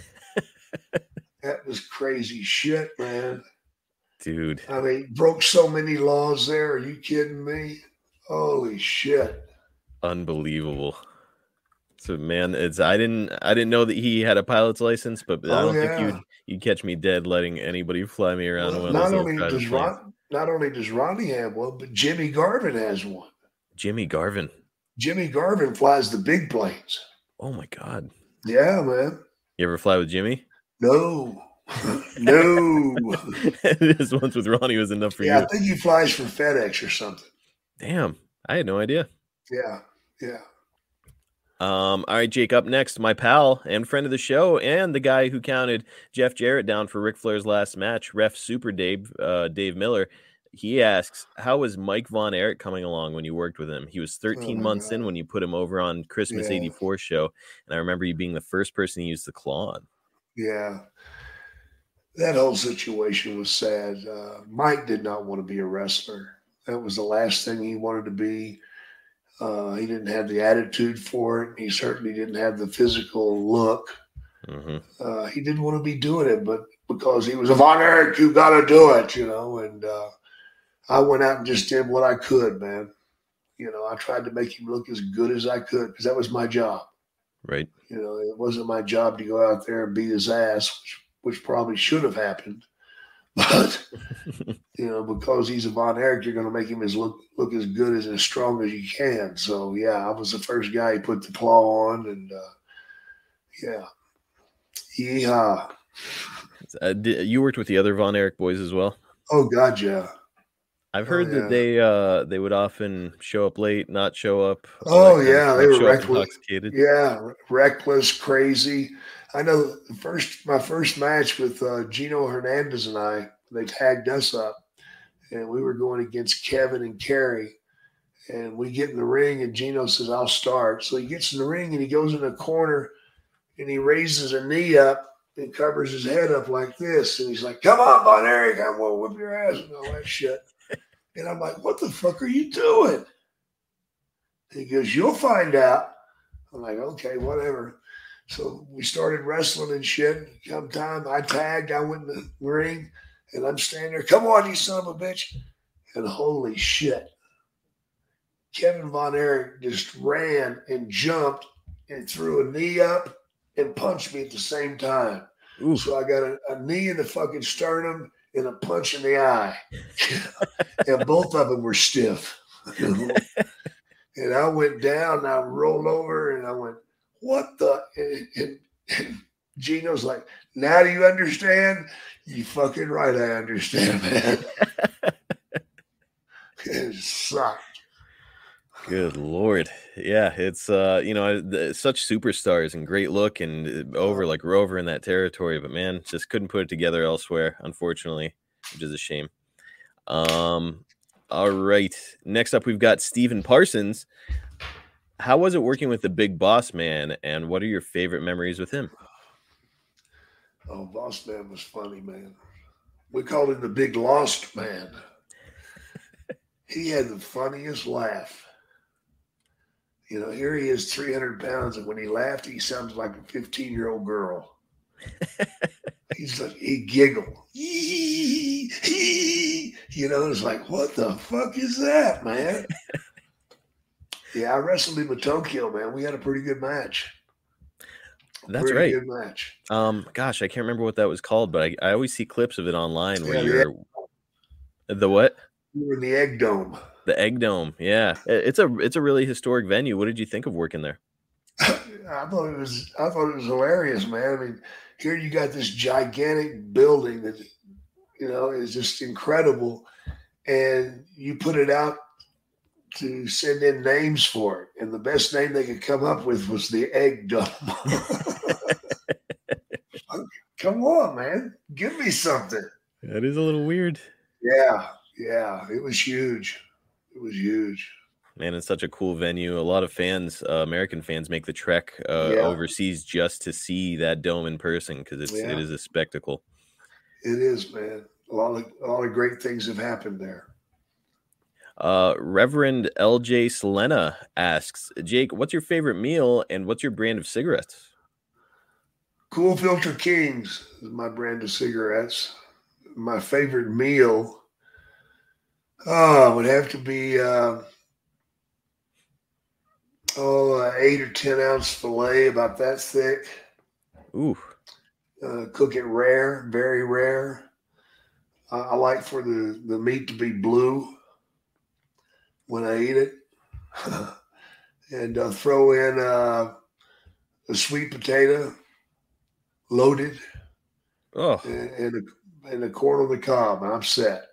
That was crazy shit, man. Dude. I mean, broke so many laws there. Are you kidding me? Holy shit. Unbelievable. So man, it's I didn't I didn't know that he had a pilot's license, but I Oh, don't yeah. think you'd you'd catch me dead letting anybody fly me around Well, one of not those little only private does planes. Ron, not only does Ronnie have one, but Jimmy Garvin has one. Jimmy Garvin. Jimmy Garvin flies the big planes. Oh my God. Yeah, man. You ever fly with Jimmy? No. No. This once with Ronnie was enough for Yeah, I you. think he flies for FedEx or something. Damn. I had no idea. Yeah. Yeah. Um, all right, Jake, up next, my pal and friend of the show and the guy who counted Jeff Jarrett down for Ric Flair's last match, Ref Super Dave, uh, Dave Miller. He asks, how was Mike Von Erich coming along when you worked with him? He was thirteen Oh, my months God. in when you put him over on Christmas Yeah. eighty-four show. And I remember you being the first person to use the claw on. Yeah. That whole situation was sad. Uh, Mike did not want to be a wrestler. That was the last thing he wanted to be. Uh, he didn't have the attitude for it. He certainly didn't have the physical look. Mm-hmm. Uh, he didn't want to be doing it, but because he was a Von Erich, you got to do it, you know. And uh, I went out and just did what I could, man. You know, I tried to make him look as good as I could because that was my job. Right. You know, it wasn't my job to go out there and beat his ass, which, which probably should have happened. But, you know, because he's a Von Erich, you're going to make him as look look as good as as strong as you can. So, yeah, I was the first guy he put the claw on. And, uh, yeah. Yeehaw. Uh, did, you worked with the other Von Erich boys as well? Oh God, yeah. I've heard oh, yeah. that they uh, they would often show up late, not show up. Oh yeah, they were reckless. Intoxicated. Yeah, reckless, crazy. I know the first my first match with uh, Gino Hernandez and I, they tagged us up, and we were going against Kevin and Kerry. And we get in the ring, and Gino says, "I'll start." So he gets in the ring, and he goes in the corner, and he raises a knee up and covers his head up like this. And he's like, "Come on, Von Erich, I'm going to whip your ass," and all that shit. And I'm like, "What the fuck are you doing?" And he goes, "You'll find out." I'm like, "Okay, whatever." So we started wrestling and shit. Come time, I tagged, I went in the ring, and I'm standing there, "Come on, you son of a bitch." And holy shit. Kevin Von Erich just ran and jumped and threw a knee up and punched me at the same time. Ooh. So I got a, a knee in the fucking sternum and a punch in the eye. And both of them were stiff. And I went down and I rolled over and I went, "What the?" And, and, and Gino's like, "Now do you understand?" "You fucking right, I understand, man." It sucked. Good Lord. Yeah, it's, uh, you know, the, such superstars and great look and over like Rover in that territory, but man, just couldn't put it together elsewhere, unfortunately, which is a shame. Um, all right. Next up, we've got Stephen Parsons. How was it working with the Big Boss Man, and what are your favorite memories with him? Oh, Boss Man was funny, man. We called him the Big Lost Man. He had the funniest laugh. You know, here he is, three hundred pounds, and when he laughed, he sounds like a fifteen-year-old girl. He's like, he giggled. Hee, hee. You know, it's like, what the fuck is that, man? Yeah, I wrestled him at Tokyo, man. We had a pretty good match. That's pretty right. Good match. Um, gosh, I can't remember what that was called, but I, I always see clips of it online where Yeah, you're the what? We were in the Egg Dome. The Egg Dome, yeah. It's a it's a really historic venue. What did you think of working there? I thought it was I thought it was hilarious, man. I mean, here you got this gigantic building that, you know, is just incredible, and you put it out to send in names for it, and the best name they could come up with was the Egg Dome. Come on, man, give me something. That is a little weird. Yeah, yeah, it was huge. It was huge. Man, it's such a cool venue. A lot of fans, uh, American fans, make the trek uh, Yeah. overseas just to see that dome in person because it's Yeah. it is a spectacle. It is, man. A lot of a lot of great things have happened there. Uh, Reverend L J Selena asks, Jake, what's your favorite meal and what's your brand of cigarettes? Cool Filter Kings is my brand of cigarettes. My favorite meal, oh, would have to be uh, oh, uh, eight or ten ounce fillet, about that thick. Ooh. Uh, cook it rare, very rare. Uh, I like for the, the meat to be blue when I eat it. And uh, throw in uh, a sweet potato, loaded, oh, and, and, a, and a corn on the cob, and I'm set.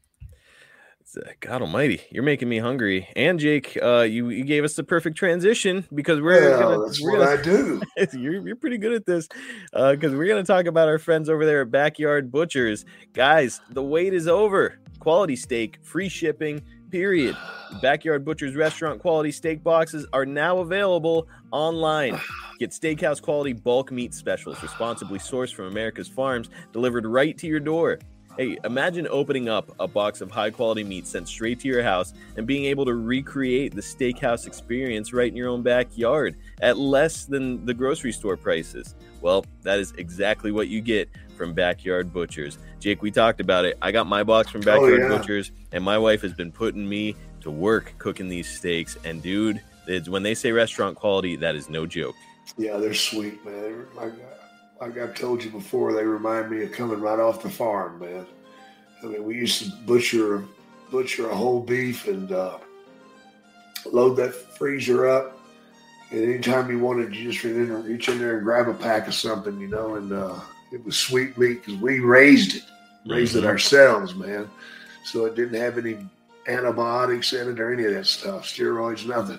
God almighty, you're making me hungry. And Jake, uh, you, you gave us the perfect transition because we're Well, gonna, that's we're what gonna, I do. you're, you're pretty good at this because uh, we're going to talk about our friends over there at Backyard Butchers. Guys, the wait is over. Quality steak, free shipping, period. Backyard Butchers restaurant quality steak boxes are now available online. Get steakhouse quality bulk meat specials responsibly sourced from America's farms delivered right to your door. Hey, imagine opening up a box of high-quality meat sent straight to your house and being able to recreate the steakhouse experience right in your own backyard at less than the grocery store prices. Well, that is exactly what you get from Backyard Butchers. Jake, we talked about it. I got my box from Backyard Oh, yeah. Butchers, and my wife has been putting me to work cooking these steaks. And, dude, it's, when they say restaurant quality, that is no joke. Yeah, they're sweet, man. Like, like I've told you before, they remind me of coming right off the farm, man. I mean, we used to butcher butcher a whole beef and uh, load that freezer up. And anytime you wanted, you just reach in there, reach in there and grab a pack of something, you know, and uh, It was sweet meat because we raised it, raised Mm-hmm. it ourselves, man. So it didn't have any antibiotics in it or any of that stuff, steroids, nothing.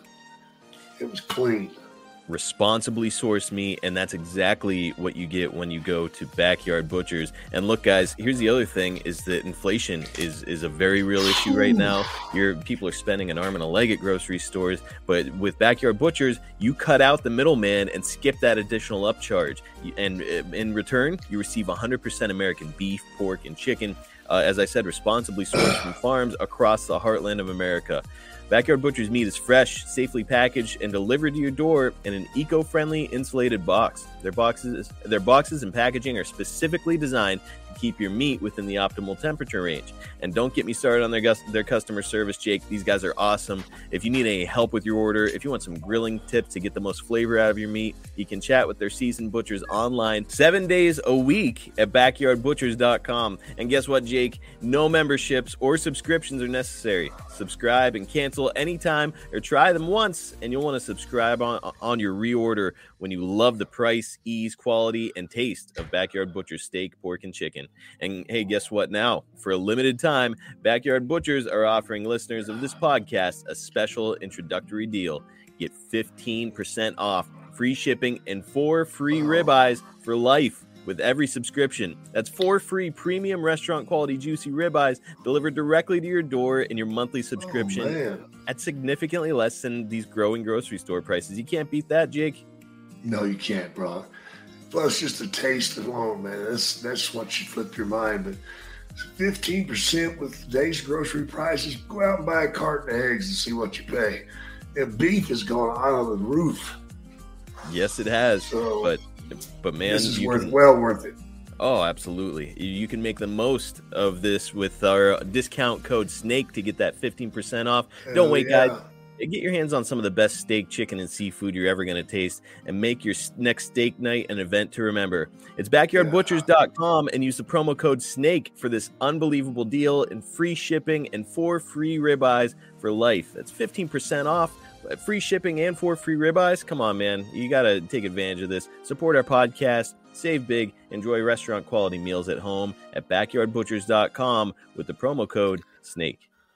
It was clean. Responsibly sourced meat, and that's exactly what you get when you go to Backyard Butchers. And look, guys, here's the other thing: is that inflation is is a very real issue right now. Your people are spending an arm and a leg at grocery stores, but with Backyard Butchers, you cut out the middleman and skip that additional upcharge. And in return, you receive one hundred percent American beef, pork, and chicken. Uh, as I said, responsibly sourced from farms across the heartland of America. Backyard Butcher's meat is fresh, safely packaged, and delivered to your door in an eco-friendly insulated box. Their boxes, their boxes and packaging are specifically designed to keep your meat within the optimal temperature range. And don't get me started on their gus- their customer service, Jake. These guys are awesome. If you need any help with your order, if you want some grilling tips to get the most flavor out of your meat, you can chat with their seasoned butchers online seven days a week at backyard butchers dot com. And guess what, Jake? No memberships or subscriptions are necessary. Subscribe and cancel anytime, or try them once, and you'll want to subscribe on, on your reorder when you love the price, ease, quality, and taste of Backyard Butcher's steak, pork, and chicken. And hey, guess what now? For a limited time, Backyard Butchers are offering listeners of this podcast a special introductory deal. Get fifteen percent off, free shipping, and four free ribeyes for life with every subscription. That's four free premium restaurant quality juicy ribeyes delivered directly to your door in your monthly subscription Oh, at significantly less than these growing grocery store prices. You can't beat that, Jake. No, you can't, bro. Plus, just the taste alone, man. That's that's what should flip your mind. But fifteen percent with today's grocery prices, go out and buy a carton of eggs and see what you pay. And beef has gone out of the roof. Yes, it has. So, but but man, this is you worth can- well worth it. Oh, absolutely. You- You can make the most of this with our discount code SNAKE to get that fifteen percent off. Hell Don't wait, yeah. guys. Get your hands on some of the best steak, chicken, and seafood you're ever going to taste, and make your s- next steak night an event to remember. It's backyard butchers dot com, and use the promo code SNAKE for this unbelievable deal and free shipping and four free ribeyes for life. That's fifteen percent off. Free shipping and four free ribeyes. Come on, man. You got to take advantage of this. Support our podcast. Save big. Enjoy restaurant quality meals at home at backyard butchers dot com with the promo code SNAKE.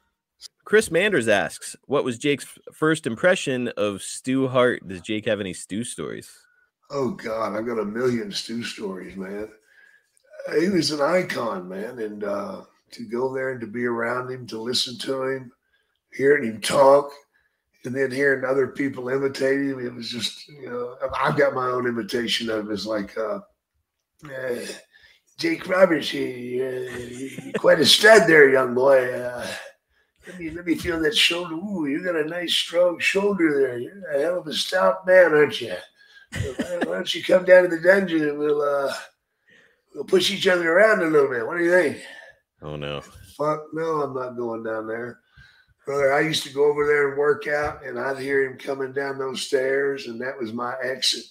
Chris Manders asks, what was Jake's f- first impression of Stu Hart? Does Jake have any Stu stories? Oh, God, I've got a million stew stories, man. He was an icon, man. And uh, to go there and to be around him, to listen to him, hearing him talk, and then hearing other people imitate him, it was just, you know, I've got my own imitation of him. It's like, uh, uh, Jake Roberts, you, uh, you're quite a stud there, young boy. Uh, let me let me feel that shoulder. Ooh, you got a nice, strong shoulder there. You're a hell of a stout man, aren't you? Why don't you come down to the dungeon and we'll uh, we'll push each other around a little bit? What do you think? Oh, no. Fuck no, I'm not going down there. Brother, I used to go over there and work out, and I'd hear him coming down those stairs, and that was my exit.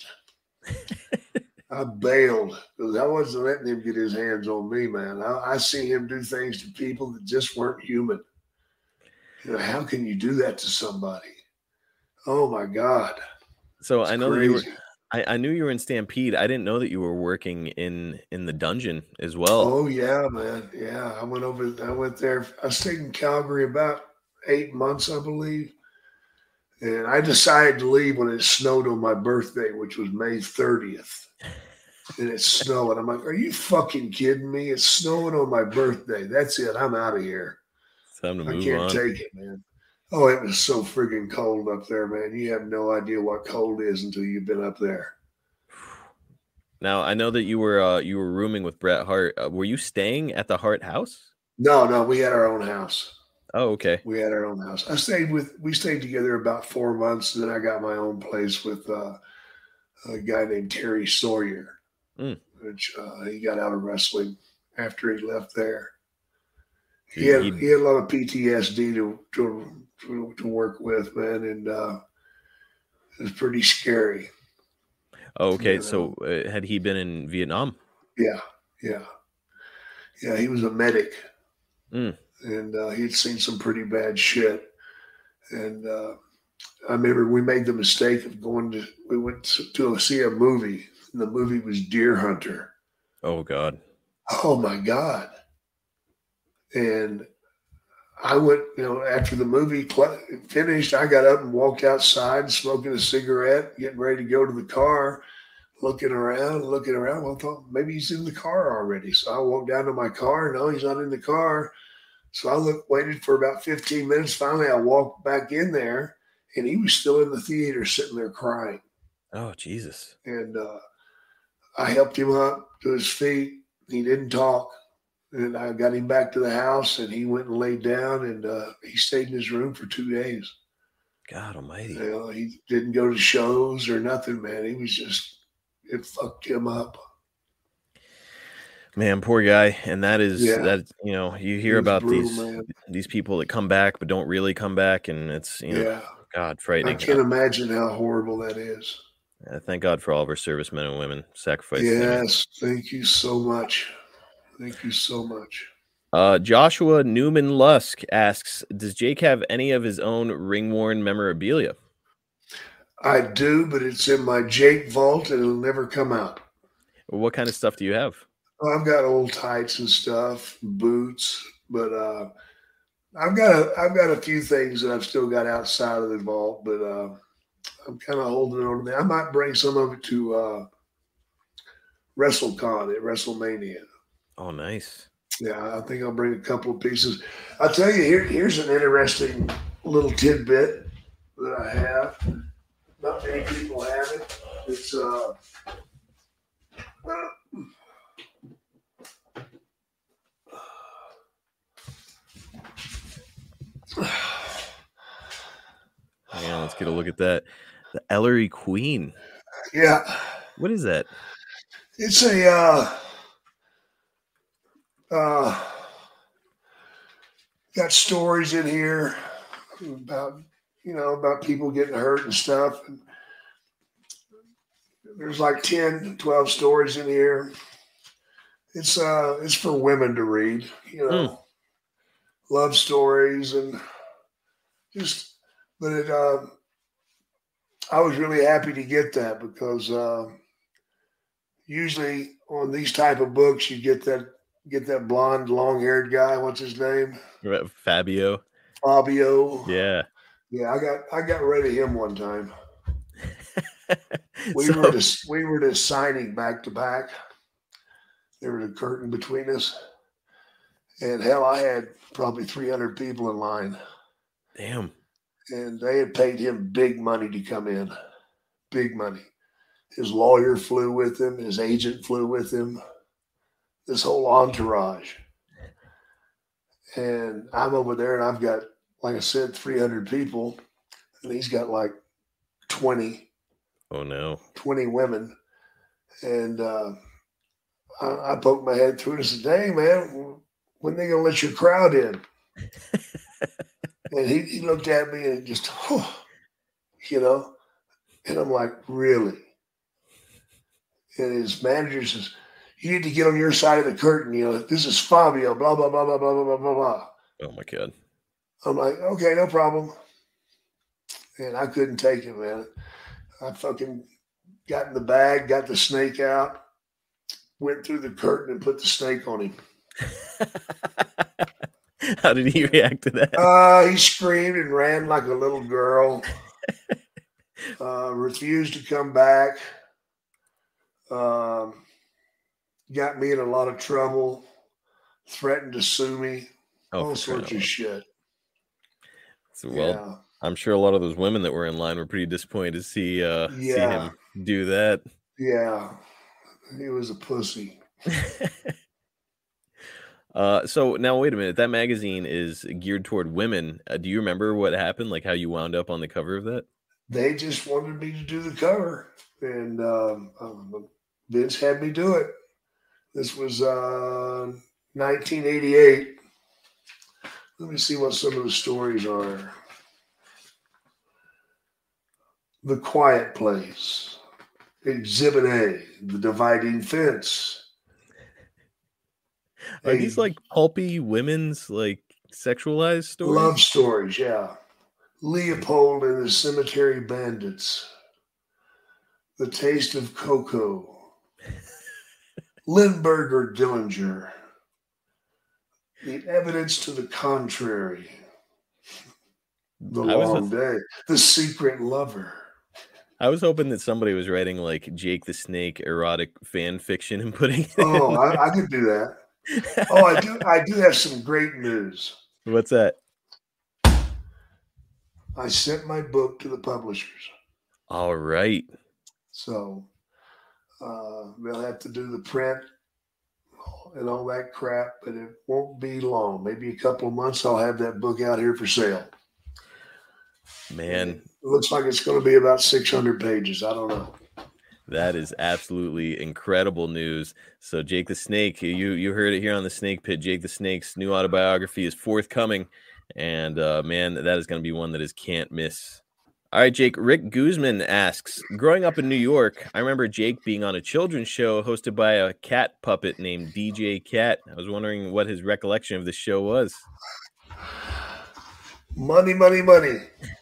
I bailed because I wasn't letting him get his hands on me, man. I, I see him do things to people that just weren't human. You know, how can you do that to somebody? Oh, my God. So It's I know that you were, crazy. I, I knew you were in Stampede. I didn't know that you were working in, in the dungeon as well. Oh, yeah, man. Yeah, I went over, I went there. I stayed in Calgary about eight months, I believe. And I decided to leave when it snowed on my birthday, which was May thirtieth. And it's snowing. I'm like, are you fucking kidding me? It's snowing on my birthday. That's it. I'm out of here. It's time to I move can't on. take it, man. Oh, it was so friggin' cold up there, man. You have no idea what cold is until you've been up there. Now, I know that you were uh, you were rooming with Bret Hart. Uh, were you staying at the Hart house? No, no, we had our own house. Oh, okay. We had our own house. I stayed with, we stayed together about four months. And then I got my own place with uh, a guy named Terry Sawyer, Mm. which uh, he got out of wrestling after he left there. He He- had, he- he had a lot of P T S D to, to, to, to work with, man. And uh, it was pretty scary. Oh, okay. You So uh, had he been in Vietnam? Yeah, yeah. Yeah, he was a medic. Mm. And uh, he'd seen some pretty bad shit. And uh, I remember we made the mistake of going to, we went to, to see a movie, and the movie was Deer Hunter. Oh, God. Oh, my God. And I went, you know, after the movie cl- finished, I got up and walked outside smoking a cigarette, getting ready to go to the car, looking around, looking around. Well, I thought maybe he's in the car already. So I walked down to my car. No, he's not in the car. So I looked, waited for about fifteen minutes. Finally, I walked back in there, and he was still in the theater sitting there crying. Oh, Jesus. And uh, I helped him up to his feet. He didn't talk. And I got him back to the house, and he went and laid down, and uh, he stayed in his room for two days. God almighty. You know, he didn't go to shows or nothing, man. He was just, it fucked him up. Man, poor guy. And that is, Yeah. that, you know, you hear about brutal, these man. these people that come back but don't really come back. And it's, you know, Yeah. God, I frightening. can't imagine how horrible that is. Uh, thank God for all of our servicemen and women sacrificing. their- Yes, thank you so much. Thank you so much. Uh, Joshua Newman Lusk asks, does Jake have any of his own ring-worn memorabilia? I do, but it's in my Jake vault, and it'll never come out. What kind of stuff do you have? I've got old tights and stuff, boots, but uh, I've got a I've got a few things that I've still got outside of the vault, but uh, I'm kind of holding on to that. I might bring some of it to uh, WrestleCon at WrestleMania. Oh, nice. Yeah, I think I'll bring a couple of pieces. I'll tell you, here, here's an interesting little tidbit that I have. Not many people have it. It's uh, Hang on, let's get a look at that. The Ellery Queen. yeah, What is that? it's a uh, uh, got stories in here about you know about people getting hurt and stuff. And there's like ten, twelve stories in here. It's uh, it's for women to read. You know, Hmm. love stories and just. But it, uh, I was really happy to get that because uh, usually on these type of books, you get that get that blonde, long-haired guy. What's his name? Right, Fabio. Fabio. Yeah. Yeah, I got I got rid of him one time. We So- were just we were just signing back to back. There was a curtain between us, and hell, I had probably three hundred people in line. Damn. And they had paid him big money to come in, big money. His lawyer flew with him. His agent flew with him. This whole entourage. And I'm over there, and I've got, like I said, three hundred people, and he's got like twenty, Oh, no. twenty women. And uh, I, I poked my head through and I said, "Dang, man, when they gonna let your crowd in?" And he, he looked at me and just, oh, you know, and I'm like, really? And his manager says, "You need to get on your side of the curtain. You know, this is Fabio, blah, blah, blah, blah, blah, blah, blah, blah." Oh, my God. I'm like, okay, no problem. And I couldn't take it, man. I fucking got in the bag, got the snake out, went through the curtain and put the snake on him. How did he react to that? Uh, he screamed and ran like a little girl. Uh, refused to come back. Um, got me in a lot of trouble. Threatened to sue me. Oh, all for crying sorts out of loud. shit. So, well, Yeah. I'm sure a lot of those women that were in line were pretty disappointed to see, uh, see Yeah. him do that. Yeah. He was a pussy. Uh, so now wait a minute. That magazine is geared toward women. Uh, do you remember what happened? Like how you wound up on the cover of that? They just wanted me to do the cover, and um, um, Vince had me do it. This was uh, nineteen eighty-eight. Let me see what some of the stories are. The Quiet Place, Exhibit A, The Dividing Fence. Are A these like pulpy women's like sexualized stories? love stories? Yeah. Leopold and the Cemetery Bandits. The Taste of Cocoa. Lindbergh or Dillinger. The evidence to the contrary. The I was long a- day. The secret lover. I was hoping that somebody was writing like Jake the Snake erotic fan fiction and putting it Oh, in I, there. I could do that. Oh, I do. I do have some great news. What's that? I sent my book to the publishers, All right. so uh, they'll have to do the print and all that crap, but it won't be long. Maybe a couple of months, I'll have that book out here for sale. Man, It looks like it's going to be about six hundred pages. I don't know. that is absolutely incredible news. So Jake the Snake, you you heard it here on the Snake Pit. Jake the Snake's new autobiography is forthcoming. And uh, man, that is going to be one that is can't miss. All right, Jake. Rick Guzman asks, growing up in New York, I remember Jake being on a children's show hosted by a cat puppet named D J Cat. I was wondering what his recollection of the show was. Money, money, money.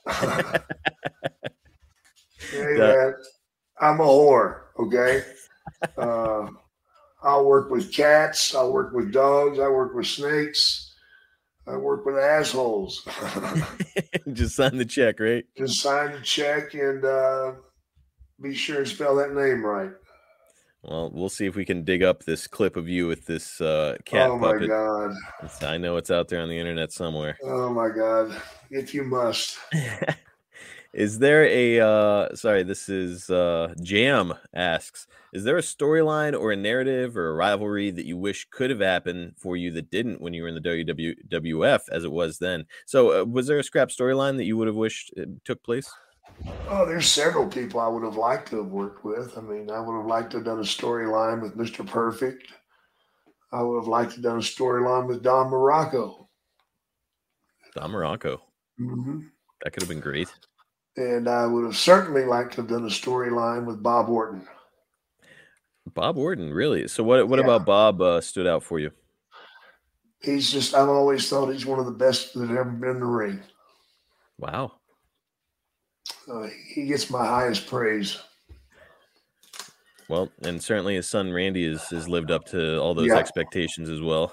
Hey, man, I'm a whore, okay? Uh, I'll work with cats. I'll work with dogs. I work with snakes. I work with assholes. Just sign the check, right? Just sign the check and uh, be sure and spell that name right. Well, we'll see if we can dig up this clip of you with this uh, cat Oh, my puppet. God. It's- I know it's out there on the internet somewhere. Oh, my God. If you must. Is there a uh sorry, this is uh Jam asks, is there a storyline or a narrative or a rivalry that you wish could have happened for you that didn't when you were in the W W F as it was then? So uh, was there a scrap storyline that you would have wished it took place? Oh, there's several people I would have liked to have worked with. I mean, I would have liked to have done a storyline with Mister Perfect. I would have liked to have done a storyline with Don Morocco. Don Morocco. Mm-hmm. That could have been great. And I would have certainly liked to have done a storyline with Bob Orton. Bob Orton, really? So what what Yeah. about Bob uh, stood out for you? He's just, I've always thought he's one of the best that ever been in the ring. Wow. Uh, he gets my highest praise. Well, and certainly his son Randy has, has lived up to all those Yeah. expectations as well.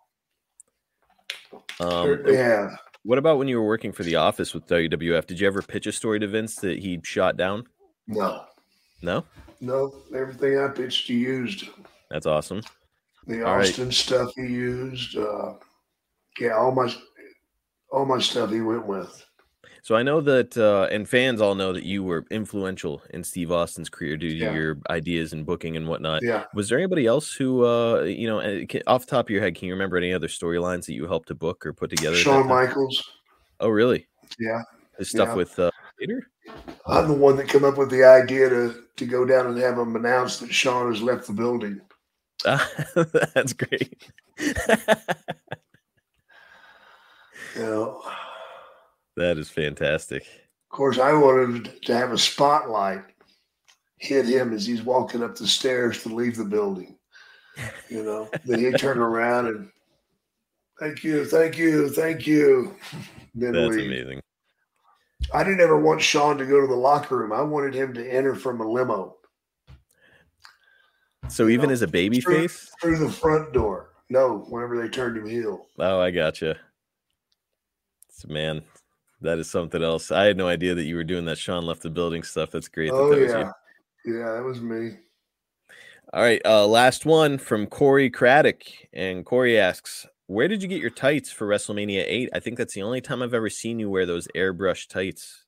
Um, Certainly have. What about when you were working for The Office with W W F? Did you ever pitch a story to Vince that he shot down? No, No? no, everything I pitched he used. That's awesome. The All right. Austin stuff he used. Uh, yeah, all my all my stuff he went with. So I know that, uh, and fans all know that you were influential in Steve Austin's career due to Yeah. your ideas and booking and whatnot. Yeah. Was there anybody else who, uh, you know, uh, can- off the top of your head, can you remember any other storylines that you helped to book or put together? at that Shawn time? Michaels. Oh, really? Yeah. His stuff Yeah. with uh, Vader? I'm the one that came up with the idea to to go down and have him announce that Shawn has left the building. That's great. You know, That is fantastic. of course, I wanted to have a spotlight hit him as he's walking up the stairs to leave the building. You know, then he'd turn around and thank you, thank you, thank you. Then That's leave. amazing. I didn't ever want Shawn to go to the locker room. I wanted him to enter from a limo So even as a baby through, face? through the front door. No, whenever they turned him heel. Oh, I gotcha. So, man, that is something else. I had no idea that you were doing that Sean left the building stuff. That's great. that Oh that was you. yeah, yeah, that was me. All right. Uh, last one from Corey Craddock. And Corey asks, where did you get your tights for WrestleMania eight? I think that's the only time I've ever seen you wear those airbrush tights.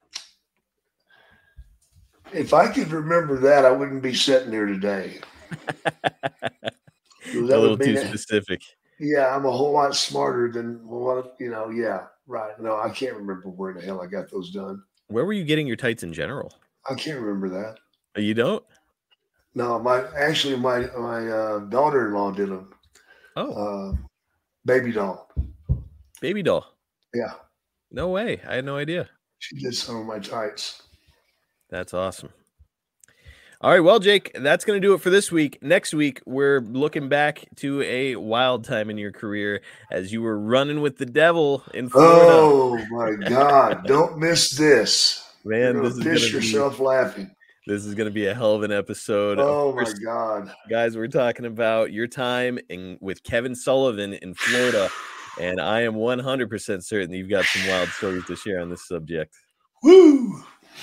If I could remember that, I wouldn't be sitting here today. A That little would be too that- specific. Yeah, I'm a whole lot smarter than a lot of, you know, yeah, right. No, I can't remember where the hell I got those done. Where were you getting your tights in general? I can't remember that. Oh, you don't? No, my actually my my uh, daughter-in-law did them. Oh, Uh, baby doll. baby doll. Yeah, No way. I had no idea. she did some of my tights. That's awesome. All right, well, Jake, that's going to do it for this week. Next week, we're looking back to a wild time in your career as you were running with the devil in Florida. Oh my God! Don't miss this. Man, You're gonna this is piss gonna be- yourself laughing. This is going to be a hell of an episode. Oh, of course, my God. Guys, we're talking about your time in, with Kevin Sullivan in Florida, and I am one hundred percent certain that you've got some wild stories to share on this subject. Woo!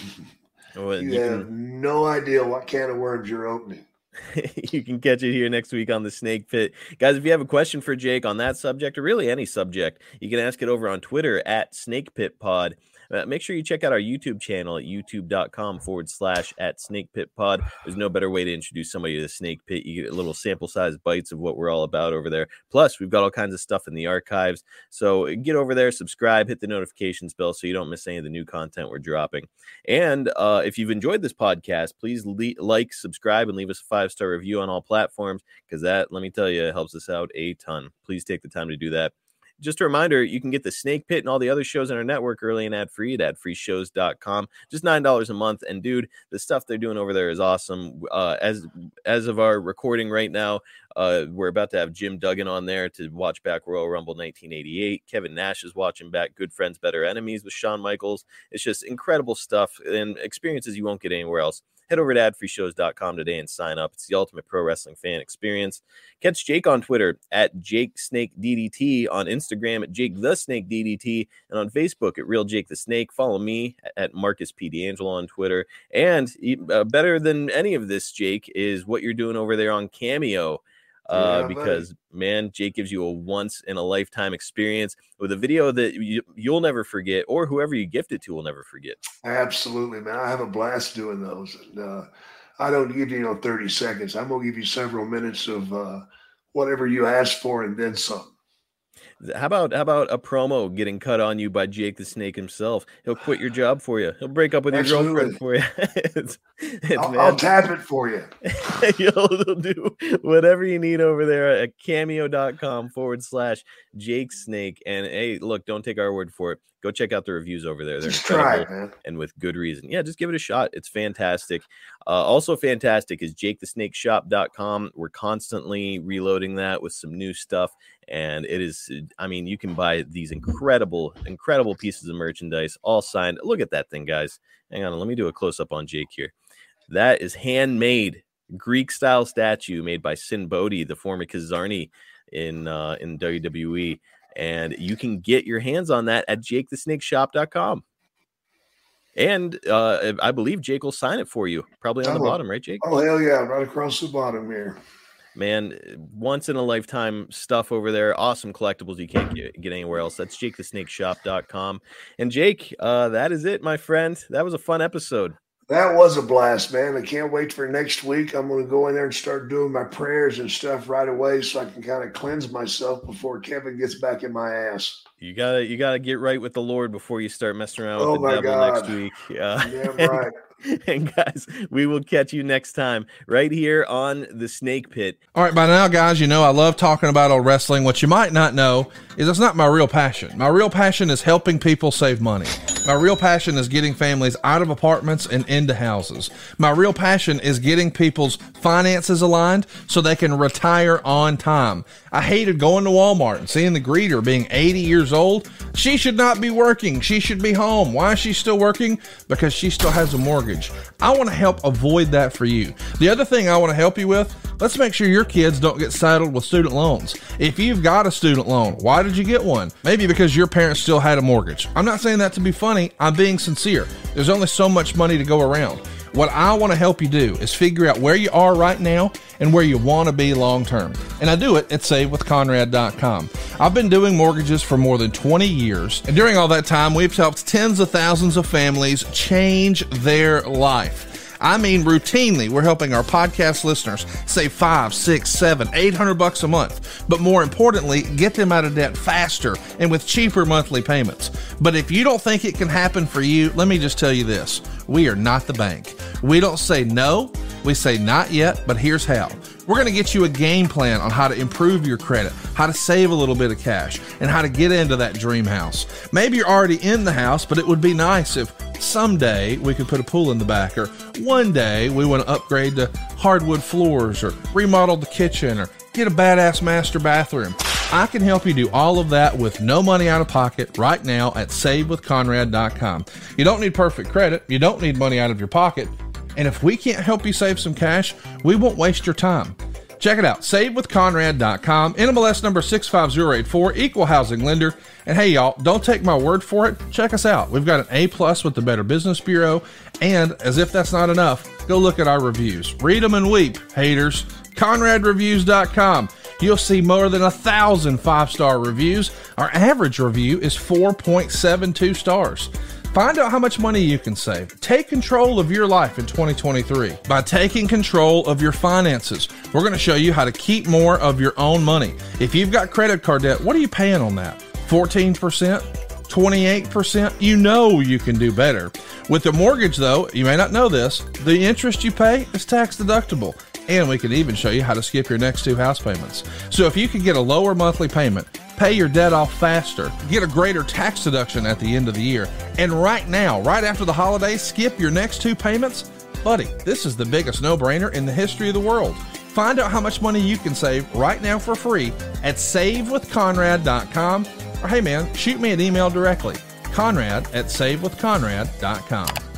Well, you, you have can, no idea what can of worms you're opening. You can catch it here next week on the Snake Pit. Guys, if you have a question for Jake on that subject or really any subject, you can ask it over on Twitter at Snake Pit Pod. Uh, make sure you check out our YouTube channel at youtube.com forward slash at Snake Pit Pod. There's no better way to introduce somebody to the Snake Pit. You get little sample size bites of what we're all about over there. Plus, we've got all kinds of stuff in the archives. So get over there, subscribe, hit the notifications bell so you don't miss any of the new content we're dropping. And uh, if you've enjoyed this podcast, please le- like, subscribe, and leave us a five-star review on all platforms, because that, let me tell you, helps us out a ton. Please take the time to do that. Just a reminder, you can get the Snake Pit and all the other shows on our network early and ad-free at ad free shows dot com. Just nine dollars a month. And, dude, the stuff they're doing over there is awesome. Uh, as as of our recording right now, uh, we're about to have Jim Duggan on there to watch back Royal Rumble nineteen eighty-eight. Kevin Nash is watching back Good Friends, Better Enemies with Shawn Michaels. It's just incredible stuff and experiences you won't get anywhere else. Head over to ad free shows dot com today and sign up. It's the ultimate pro wrestling fan experience. Catch Jake on Twitter at Jake Snake D D T, on Instagram at Jake the Snake D D T, and on Facebook at Real Jake the Snake. Follow me at Marcus P. D'Angelo on Twitter. And uh, better than any of this, Jake, is what you're doing over there on Cameo. Uh, yeah, because, man, Jake gives you a once-in-a-lifetime experience with a video that you, you'll never forget, or whoever you gift it to will never forget. Absolutely, man. I have a blast doing those. And, uh, I don't give you, you know, thirty seconds. I'm going to give you several minutes of uh, whatever you ask for and then some. How about how about a promo getting cut on you by Jake the Snake himself? He'll quit your job for you. He'll break up with Absolutely. your girlfriend for you. it's, it's, I'll, I'll tap it for you. He'll, he'll do whatever you need over there at cameo.com forward slash Jake Snake. And hey, look, don't take our word for it. Go check out the reviews over there. They're just incredible, try it, man. And with good reason. Yeah, just give it a shot. It's fantastic. Uh, also fantastic is jake the snake shop dot com. We're constantly reloading that with some new stuff. And it is, I mean, you can buy these incredible, incredible pieces of merchandise, all signed. Look at that thing, guys. Hang on. Let me do a close-up on Jake here. That is handmade Greek-style statue made by Sin Bodhi, the former Kazarni in uh, in W W E. And you can get your hands on that at jake the snake shop dot com. And uh, I believe Jake will sign it for you, probably on the bottom, right, Jake? Oh, hell yeah, right across the bottom here. Man, once in a lifetime stuff over there. Awesome collectibles you can't get, get anywhere else. That's jake the snake shop dot com. And Jake, uh, that is it, my friend. That was a fun episode. That was a blast, man. I can't wait for next week. I'm going to go in there and start doing my prayers and stuff right away so I can kind of cleanse myself before Kevin gets back in my ass. You gotta, you gotta get right with the Lord before you start messing around oh with the devil God. next week. Uh, yeah, right. And guys, we will catch you next time right here on the Snake Pit. All right, by now, guys, you know I love talking about old wrestling. What you might not know is it's not my real passion. My real passion is helping people save money. My real passion is getting families out of apartments and into houses. My real passion is getting people's finances aligned so they can retire on time. I hated going to Walmart and seeing the greeter being eighty years old. She should not be working. She should be home. Why is she still working? Because she still has a mortgage. I want to help avoid that for you. The other thing I want to help you with, let's make sure your kids don't get saddled with student loans. If you've got a student loan, why did you get one? Maybe because your parents still had a mortgage. I'm not saying that to be funny. I'm being sincere. There's only so much money to go around. What I want to help you do is figure out where you are right now and where you want to be long term. And I do it at save with conrad dot com. I've been doing mortgages for more than twenty years. And during all that time, we've helped tens of thousands of families change their life. I mean, routinely, we're helping our podcast listeners save five, six, seven, eight hundred bucks a month. But more importantly, get them out of debt faster and with cheaper monthly payments. But if you don't think it can happen for you, let me just tell you this. We are not the bank. We don't say no. We say not yet, but here's how. We're going to get you a game plan on how to improve your credit, how to save a little bit of cash, and how to get into that dream house. Maybe you're already in the house, but it would be nice if someday we could put a pool in the back, or one day we want to upgrade to hardwood floors, or remodel the kitchen, or get a badass master bathroom. I can help you do all of that with no money out of pocket right now at save with conrad dot com. You don't need perfect credit. You don't need money out of your pocket. And if we can't help you save some cash, we won't waste your time. Check it out, save with conrad dot com, N M L S number six five zero eight four, equal housing lender. And hey, y'all, don't take my word for it. Check us out. We've got an A plus with the Better Business Bureau. And as if that's not enough, go look at our reviews. Read them and weep, haters. conrad reviews dot com. You'll see more than a thousand five-star reviews. Our average review is four point seven two stars. Find out how much money you can save. Take control of your life in twenty twenty-three by taking control of your finances. We're going to show you how to keep more of your own money. If you've got credit card debt, what are you paying on that? fourteen percent? twenty-eight percent? You know you can do better. With the mortgage, though, you may not know this, the interest you pay is tax deductible. And we can even show you how to skip your next two house payments. So if you can get a lower monthly payment, pay your debt off faster, get a greater tax deduction at the end of the year, and right now, right after the holidays, skip your next two payments, buddy, this is the biggest no-brainer in the history of the world. Find out how much money you can save right now for free at save with conrad dot com, or hey man, shoot me an email directly, conrad at save with conrad dot com.